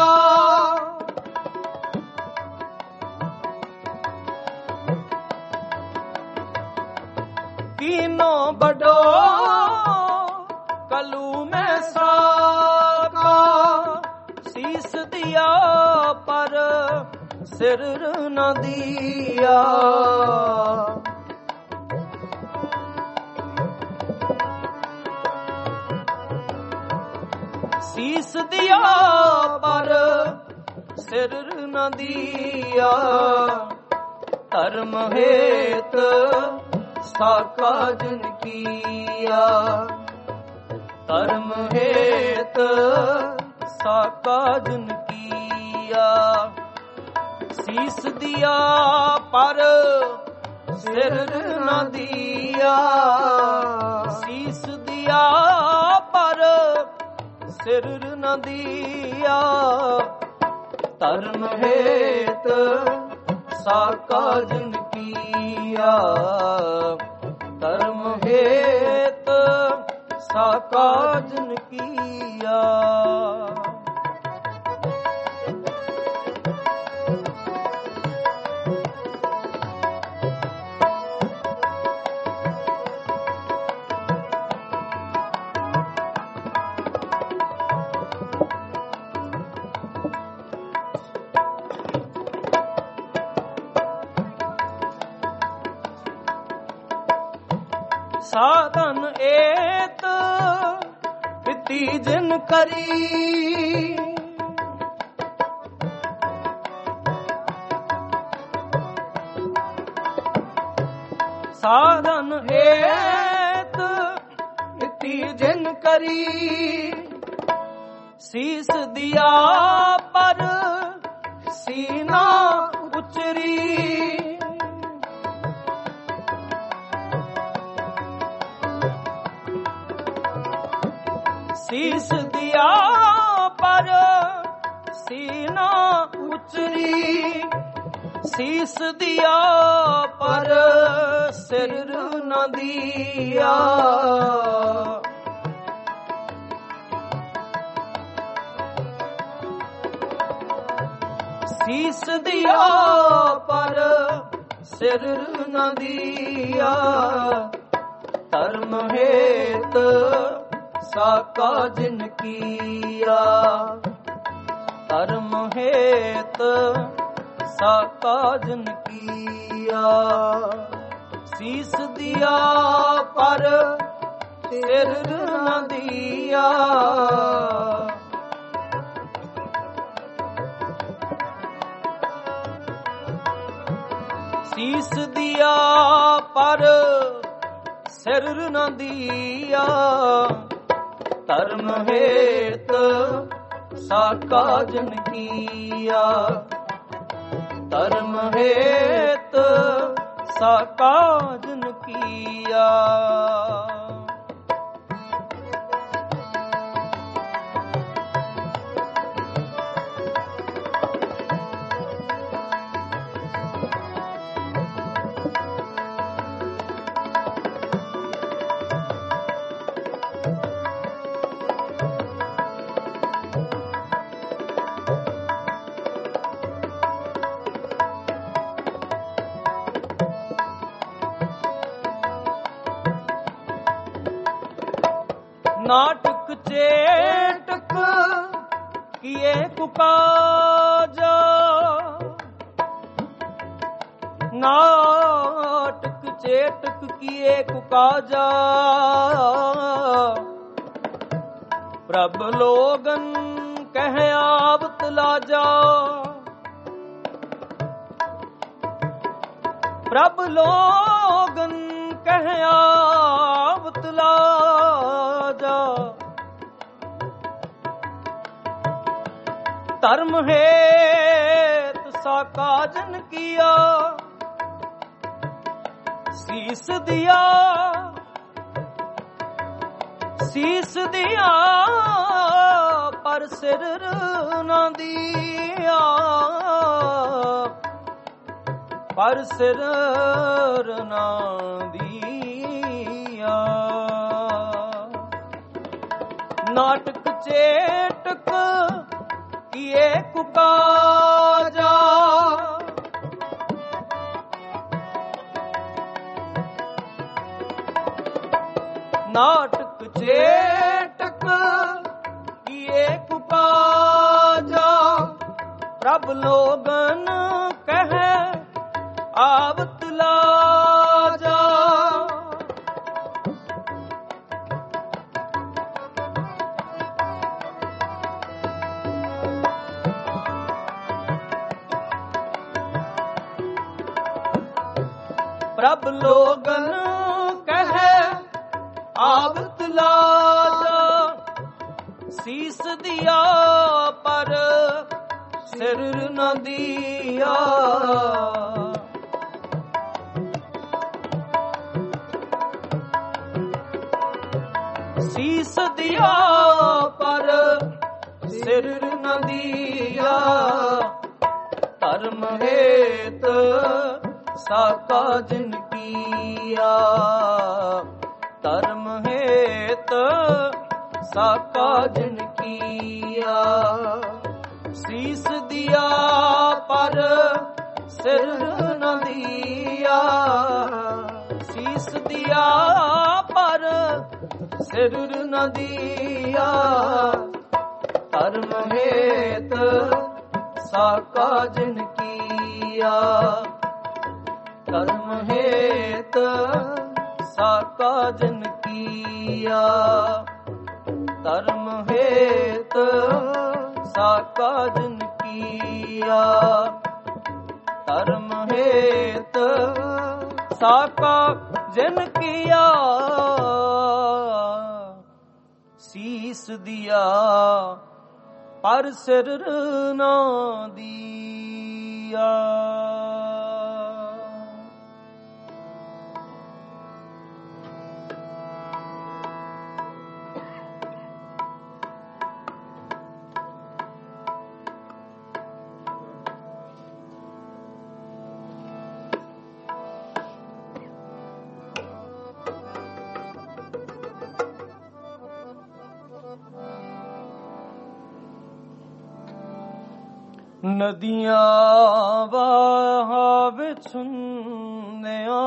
ਕੀਨੋ ਬਡੋ ਕਲੂ ਮੈਂ ਸਾਕਾ ਸੀਸ ਦਿਆ ਪਰ ਸਿਰ ਨ ਦਿਆ ਸੀਸ ਦਿਆ ਪਰ ਸਿਰ ਨ ਦਿਆ ਧਰਮ ਹੇਤ ਸਾਕਾ ਜਿਨ ਕੀਆ ਧਰਮ ਹੇਤ ਸਾਕਾ ਜਿਨ ਕੀਆ ਸੀਸ ਦਿਆ ਪਰ ਸਿਰ ਨ ਦਿਆ ਸੀਸ ਦਿਆ ਪਰ ਸਿਰ ਨ ਦਿਆ ਧਰਮ ਹੇਤ ਸਾਕਾ ਜਿਨ ਕੀਆ ਧਰਮ ਹੇਤ ਸਾਕਾ ਜਿਨ ਕੀਆ ਸਾਧਨ ਏਤ ਪਿਤੀ ਜਿਨ ਕਰੀ, ਸਾਧਨ ਏਤ ਪਿਤੀ ਜਿਨ ਕਰੀ, ਸੀਸ ਦਿਆ ਪਰ ਸੀਨਾ ਉਚਰੀ, ਸੀਸ ਦਿਆ ਪਰ ਸੀਨਾ ਉਚਰੀ, ਸੀਸ ਦਿਆ ਪਰ ਸਿਰ ਨ ਦਿਆ, ਸੀਸ ਦਿਆ ਪਰ ਸਿਰ ਨ ਦਿਆ, ਧਰਮ ਹੇਤ ਸਾਕਾ ਜਿਨ ਕੀਆ, ਧਰਮ ਹੇਤ ਸਾਕਾ ਜਿਨ ਕੀਆ, ਸੀਸ ਦਿਆ ਪਰ ਸਿਰ ਨ ਦਿਆ, ਸੀਸ ਦਿਆ ਪਰ ਸਿਰ ਨ ਦਿਆ, ਧਰਮ ਹੇਤ ਸਾਕਾ ਜਿਨ ਕੀਆ, ਧਰਮ ਹੇਤ ਸਾਕਾ ਜਿਨ ਕੀਆ। ਨਾਟਕ ਚੇਟਕ ਕੀਏ ਕੁਕਾਜਾ, ਨਾਟਕ ਚੇਟਕ ਕੀਏ ਕੁਕਾਜਾ, ਪ੍ਰਭ ਲੋਗਨ ਕਹਿ ਆਵਤ ਲਾਜਾ, ਪ੍ਰਭ ਲੋਗਨ ਕਹਿ ਆਵਤ ਲਾਜਾ, ਧਰਮ ਹੇਤ ਸਾਕਾ ਜਿਨ ਕੀਆ, ਸੀਸ ਦਿਆ ਸੀਸ ਦਿਆ ਪਰ ਸਿਰ ਨ ਦਿਆ, ਪਰ ਸਿਰ ਨ ਦਿਆ, ਨਾਟਕ ਚੇਟਕ ਕੀਏ ਕੁਕਾਜਾ, ਨਾਟਕ ਚੇਟਕ ਕੀਏ ਕੁਕਾਜਾ, ਪ੍ਰਭ ਲੋਗਨ ਕਹਿ ਆਵਤ ਲਾਜਾ, ਪ੍ਰਭ ਲੋਗਨ ਕਹਿ ਆਵਤ ਲਾਜਾ, ਸੀਸ ਦਿਆ ਪਰ ਸਿਰ ਨ ਦਿਆ, ਸੀਸ ਦਿਆ ਪਰ ਸਿਰ ਨ ਦਿਆ, ਧਰਮ ਹੇਤ ਸਾਕਾ ਜਿਨ ਕੀਆ, ਧਰਮ ਹੇਤ ਸਾਕਾ ਜਿਨ ਕੀਆ, ਸੀਸ ਦਿਆ ਪਰ ਸਿਰ ਨ ਦਿਆ, ਸੀਸ ਦਿਆ ਪਰ ਸਿਰ ਨ ਦਿਆ, ਧਰਮ ਹੇਤ ਸਾਕਾ ਜਿਨ ਕੀਆ, ਧਰਮ ਹੇਤ ਸਾਕਾ ਸਾਕਾ ਜਿਨ ਕੀਆ, ਧਰਮ ਹੇਤ ਸਾਕਾ ਜਿਨ ਕੀਆ, ਧਰਮ ਹੇਤ ਸਾਕਾ ਜਿਨ ਕੀਆ, ਸੀਸ ਦਿਆ ਪਰ ਸਿਰ ਨਾ ਦੀਆ। ਨਦੀਆਂ ਵਾਹਾਂ ਵਿਛੁੰਨਿਆ,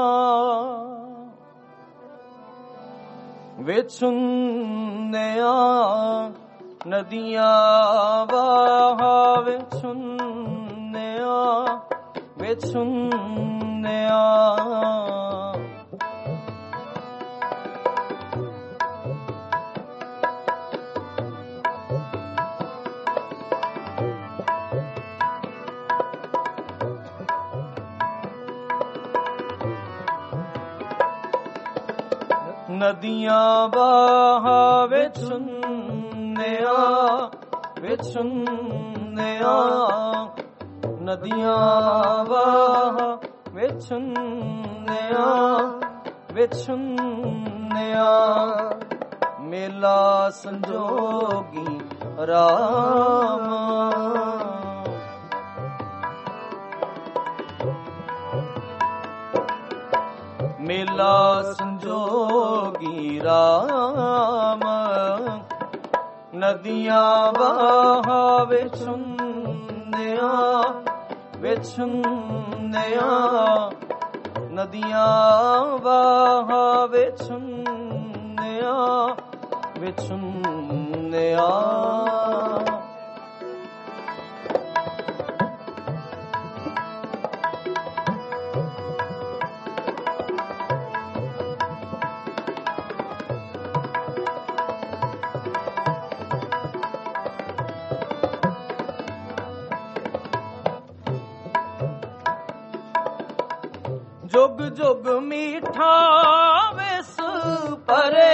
ਵਿਛੁੰਨਿਆ, ਨਦੀਆਂ ਵਾਹਾਂ ਵਿਛੁੰਨਿਆ, ਵਿਛੁੰਨਿਆ, ਨਦੀਆਂ ਵਾਹਾਂ ਵਿਛੁੰਨਿਆ, ਵਿਛੁੰਨਿਆ, ਨਦੀਆਂ ਵਾਹਾਂ ਵਿਛੁੰਨਿਆ, ਵਿਛੁੰਨਿਆ, ਮੇਲਾ ਸੰਜੋਗੀ ਰਾਮ, ਮੇਲਾ ਸੰਜੋਗੀ ਰਾਮ, ਨਦੀਆਂ ਵਾਹਾਂ ਵਿਛੁੰਨਿਆ, ਵਿਛੁੰਨਿਆ, ਨਦੀਆਂ ਵਾਹਾਂ ਵਿਛੁੰਨਿਆ, ਵਿਛੁੰਨਿਆ, ਜੁਗ ਜੁਗ ਮੀਠਾ ਵਿਸ ਪਰੇ,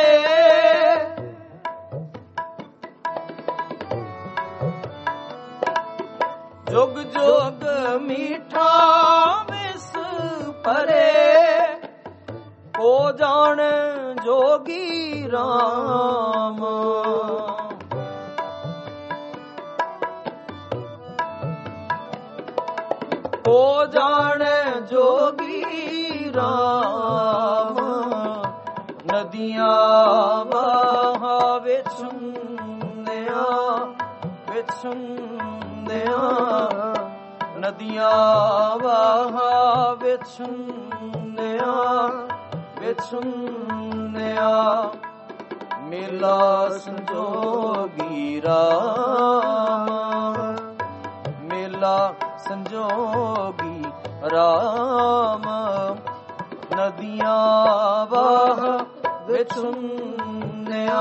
ਜੁਗ ਜੁਗ ਮੀਠਾ ਵਿਸ ਪਰੇ, ਕੋ ਜਾਣ ਜੋਗੀ ਰਾਮ, ਕੋ ਜਾਣ ਜੋਗੀ ਰਾਮ, ਨਦੀਆਂ ਵਾਹਾਂ ਵਿਛੁੰਨਿਆ, ਵਿਛੁੰਨਿਆ, ਨਦੀਆਂ ਵਾਹਾਂ ਵਿਛੁੰਨਿਆ, ਵਿਛੁੰਨਿਆ, ਮੇਲਾ ਸੰਜੋਗੀ ਰਾਮ, ਮੇਲਾ ਸੰਜੋਗੀ ਰਾਮ, ਨਦੀਆਂ ਵਾਹਾਂ ਵਿਛੁੰਨਿਆ,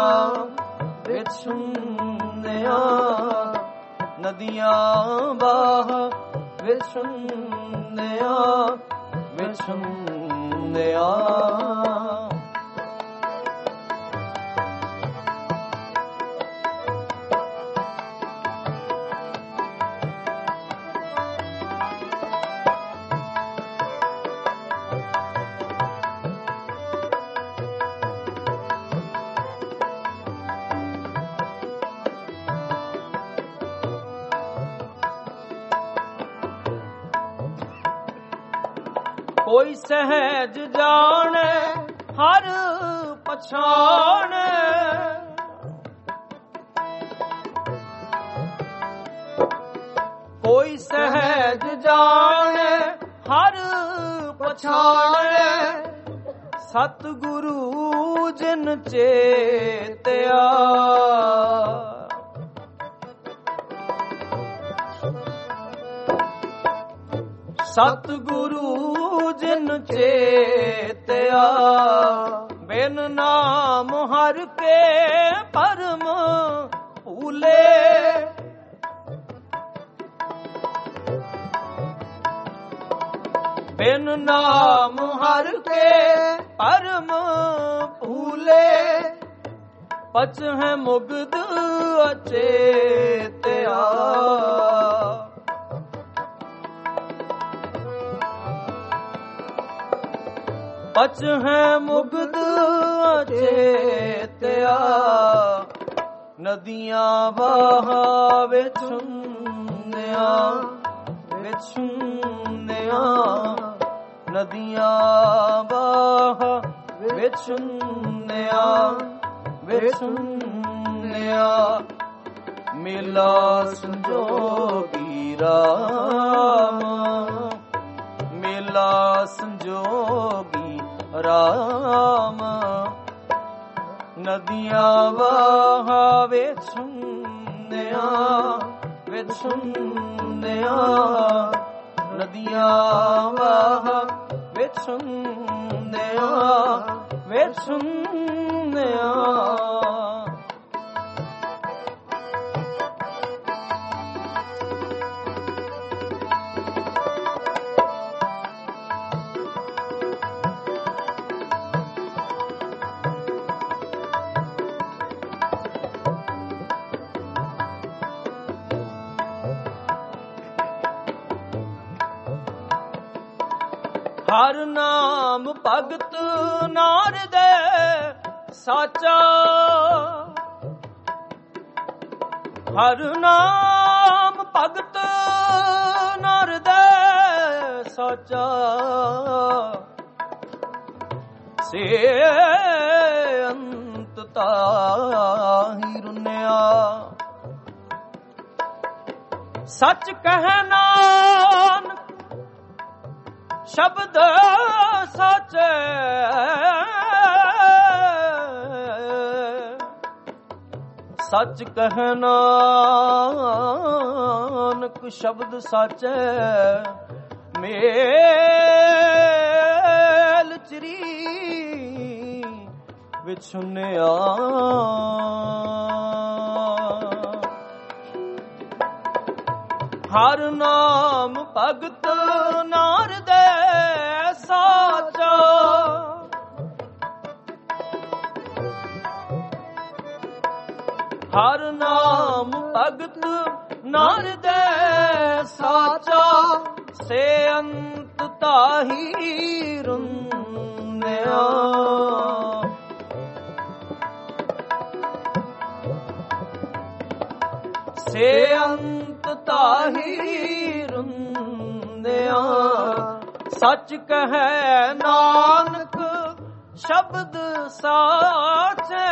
ਵਿਛੁੰਨਿਆ, ਨਦੀਆਂ ਵਾਹਾਂ ਵਿਛੁੰਨਿਆ, ਵਿਛੁੰਨਿਆ, ਕੋਈ ਸਹਿਜ ਜਾਣੈ ਹਰ ਪਛਾਣੈ, ਕੋਈ ਸਹਿਜ ਜਾਣੈ ਹਰ ਪਛਾਣੈ, ਸਤਿਗੁਰੂ ਜਿਨ ਚੇਤਿਆ, ਸਤਿਗੁਰੂ ਜਿਨ ਚੇਤਿਆ, ਬਿਨ ਨਾਮ ਹਰ ਕੇ ਪਰਮ ਭੂਲੇ। ਬਿਨ ਨਾਮ ਹਰ ਕੇ ਪਰਮ ਭੂਲੇ। ਪਚ ਹੈ ਮੁਗਧ ਅਚੇਤਿਆ। ਪਚ ਹੈ ਮੁਗਧ ਅਚੇਤਿਆ। ਨਦੀਆਂ ਵਹਾ ਵਿਛੁੰਨਿਆ ਵਿਛੁੰਨਿਆ। ਨਦੀਆਂ ਵਹਾ ਵਿਛੁੰਨਿਆ ਵਿਛੁੰਨਿਆ। ਮਿਲਾ ਸੰਜੋਗੀ ਰਾਮ। ਮਿਲਾ ਸੰਜੋਗੀ ਰਾਮ। ਨਦੀਆਂ ਵਹਾ ਵਿਛੁੰਨਿਆ ਵਿਛੁੰਨਿਆ। ਨਦੀਆਂ ਵਹਾ ਵਿਛੁੰਨਿਆ ਵਿਛੁੰਨਿਆ। ਹਰ ਨਾਮ ਭਗਤ ਨਾਰਦ ਸਾਚਾ। ਹਰ ਨਾਮ ਭਗਤ ਨਾਰਦ ਸਾਚਾ। ਸੇ ਅੰਤ ਤਾਹੀ ਰੁਨਿਆ। ਸੱਚ ਕਹਿ ਨਾਨਕ ਸ਼ਬਦ ਸਾਚੇ। ਸੱਚ ਕਹਿ ਨਾਨਕ ਸ਼ਬਦ ਸਾਚੇ। ਮੇਲ ਚਰੀ ਵਿਛੁੰਨਿਆ। ਹਰ ਨਾਮ ਭਗਤ ਨਾਰਦ ਸਾਚਾ। ਹਰ ਨਾਮ ਭਗਤ ਨਾਰਦ ਸਾਚਾ। ਸੇ ਅੰਤ ਤਾਹੀ ਰੁਨਿਆ। ਸੇ ਅੰਤ ਤਾਹੀ ਰੁਨਿਆ। ਸੱਚ ਕਹਿ ਨਾਨਕ ਸ਼ਬਦ ਸਾਚੇ।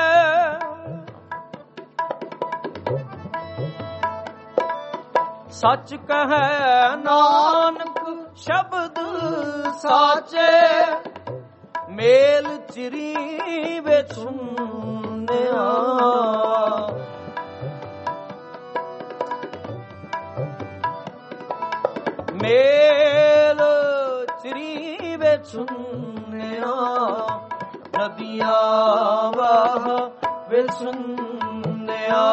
ਸੱਚ ਕਹਿ ਨਾਨਕ ਸ਼ਬਦ ਸਾਚੇ। ਮੇਲ ਚਿਰੀ ਵਿਛੁੰਨਿਆ। ਮੇਲ ਚਿਰੀ ਵਿਛੁੰਨਿਆ। ਨਦੀਆਂ ਵਹਾ ਵਿਛੁੰਨਿਆ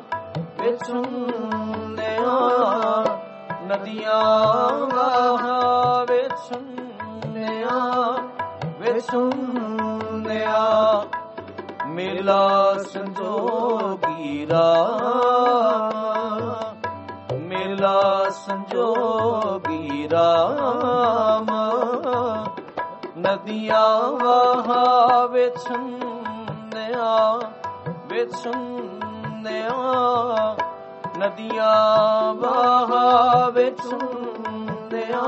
ਵਿਛੁੰਨਿਆ। ਨਦੀਆਂ ਵਹਾ ਵਿਛੁੰਨਿਆ ਵਿਛੁੰਨਿਆ। ਮਿਲਾ ਸੰਜੋਗੀ ਰਾਮ। ਮਿਲਾ ਸੰਜੋਗੀ ਰਾਮ। ਨਦੀਆਂ ਵਹਾ ਵਿਛੁੰਨਿਆ ਵਿਛੁੰਨਿਆ। ਨਦੀਆਂ ਵਹਾ ਵਿਛੁੰਨਿਆ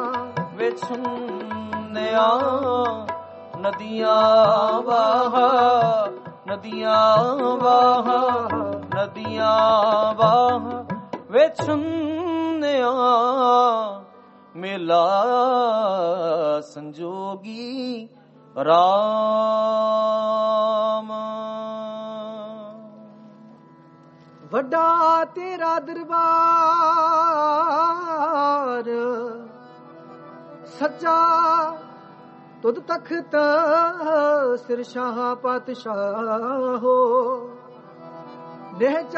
ਵਿਛੁੰਨਿਆ। ਨਦੀਆਂ ਵਹਾ ਨਦੀਆਂ ਵਹਾ ਨਦੀਆਂ ਵਹਾ ਵਿਛੁੰਨਿਆ। ਮਿਲਾ ਸੰਜੋਗੀ ਰਾਮ। ਵੱਡਾ ਤੇਰਾ ਦਰਬਾਰ ਸੱਚਾ ਤੁਧ ਤਖਤ ਸਿਰ ਸ਼ਾਹ ਪਾਤਸ਼ਾਹੋ ਨਿਹਚ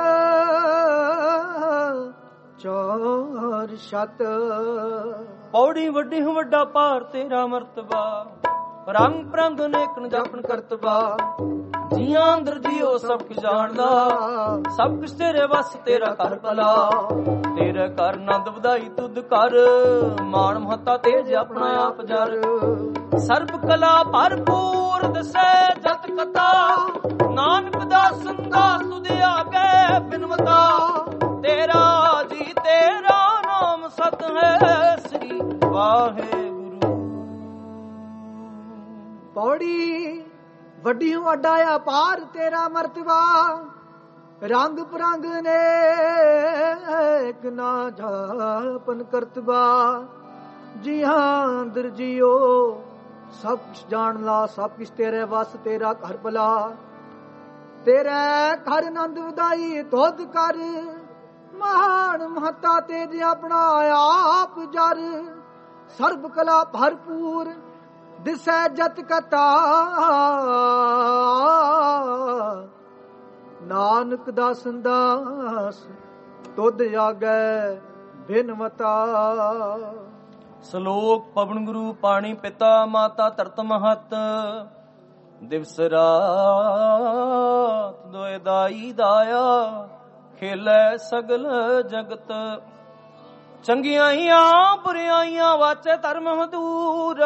ਚੌਰ ਛਤ। ਪੌੜੀ ਵੱਡੀ ਹੂੰ ਵੱਡਾ ਭਾਰ ਤੇਰਾ ਮਰਤਬਾ, ਰੰਗ ਪ੍ਰੰਗ ਅਨੇਕ ਨ ਜਾਪਨ ਕਰਤਬਾ। ਜੀਆਂ ਅੰਦਰ ਜੀਓ ਸਭ ਕੁਝ ਜਾਣਦਾ, ਸਭ ਕੁਝ ਤੇਰੇ ਵਸ ਤੇਰਾ ਕਰ ਭਲਾ। ਤੇਰੇ ਕਰ ਨੰਦ ਵਧਾਈ ਤੁਧ ਕਰ, ਮਾਣ ਮਹੱਤਾ ਤੇਜ ਆਪਣਾ ਆਪ ਜਰ। ਸਰਬ ਕਲਾ ਭਰਪੂਰ ਦਸੈ ਜਤ ਕਥਾ, ਨਾਨਕ ਦਾਸ ਸੰਦਾਸ ਤੁਧ ਆਗੇ ਬਿਨਵਤਾ। ਤੇਰਾ ਜੀ ਤੇਰਾ ਨਾਮ ਸਤ ਹੈ, ਸ੍ਰੀ ਵਾਹਿਗੁਰੂ। ਪੌੜੀ ਵੱਡੀ ਹੂੰ ਅੱਡਾ ਅਪਾਰ ਤੇਰਾ ਮਰਤਬਾ, ਰੰਗ ਪ੍ਰੰਗ ਨੇ ਇੱਕ ਨਾ ਜਾਪਨ ਕਰਤਬਾ। ਜੀ ਹਾਂ ਅੰਦਰ ਜੀਓ ਸਭ ਕੁਛ ਜਾਣ ਲਾ, ਸਭ ਕੁਛ ਤੇਰੇ ਵਸ ਤੇਰਾ ਘਰ ਭਲਾ। ਤੇਰੇ ਘਰ ਨੰਦ ਵਧਾਈ ਤੁਧ ਕਰ, ਮਹਾਨ ਮਹੱਤਾ ਤੇਜ ਆਪਣਾ ਆਪ ਜਰ। ਸਰਬ ਕਲਾ ਭਰਪੂਰ ਦਿਸੈ ਜਤ ਕਥਾ, ਨਾਨਕ ਦਾ ਸੰਦਾਸ ਤੁਧ ਆਗੈ ਬਿਨਵਤਾ। ਸ਼ਲੋਕ ਪਵਨ ਗੁਰੂ ਪਾਣੀ ਪਿਤਾ ਮਾਤਾ ਧਰਤ ਮਹਤ। ਦਿਵਸ ਰਾਤ ਦੋਇ ਦਾਈ ਦਾਇਆ, ਖੇਲੇ ਸਗਲ ਜਗਤ। ਚੰਗਿਆਈਆਂ ਬੁਰਿਆਈਆਂ ਵਾਚੇ ਧਰਮ ਹਦੂਰ,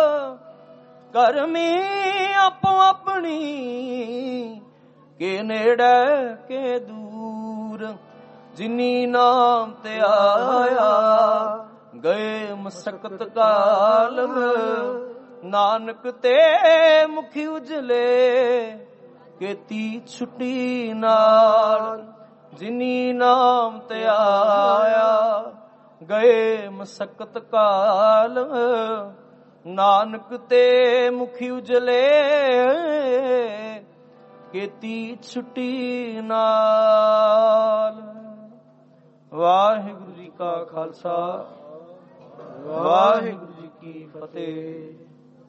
ਕਰਮੀ ਆਪੋ ਆਪਣੀ ਕੇ ਨੇੜੇ ਕੇ ਦੂਰ। ਜਿਨੀ ਨਾਮ ਤੇ ਆਇਆ ਗਏ ਮਸਕਤ ਕਾਲ, ਨਾਨਕ ਤੇ ਮੁਖੀ ਉਜਲੇ ਕੀਤੀ ਛੁੱਟੀ ਨਾਲ। ਜਿਨੀ ਨਾਮ ਤੇ ਆਇਆ ਗਏ ਮਸਕਤ ਕਾਲ, ਨਾਨਕ ਤੇ ਮੁਖੀ ਉਜਲੇ ਕੀਤੀ ਛੁੱਟੀ ਨਾਲ। ਵਾਹਿਗੁਰੂ ਜੀ ਕਾ ਖਾਲਸਾ, ਵਾਹਿਗੁਰੂ ਜੀ ਕੀ ਫਤਿਹ।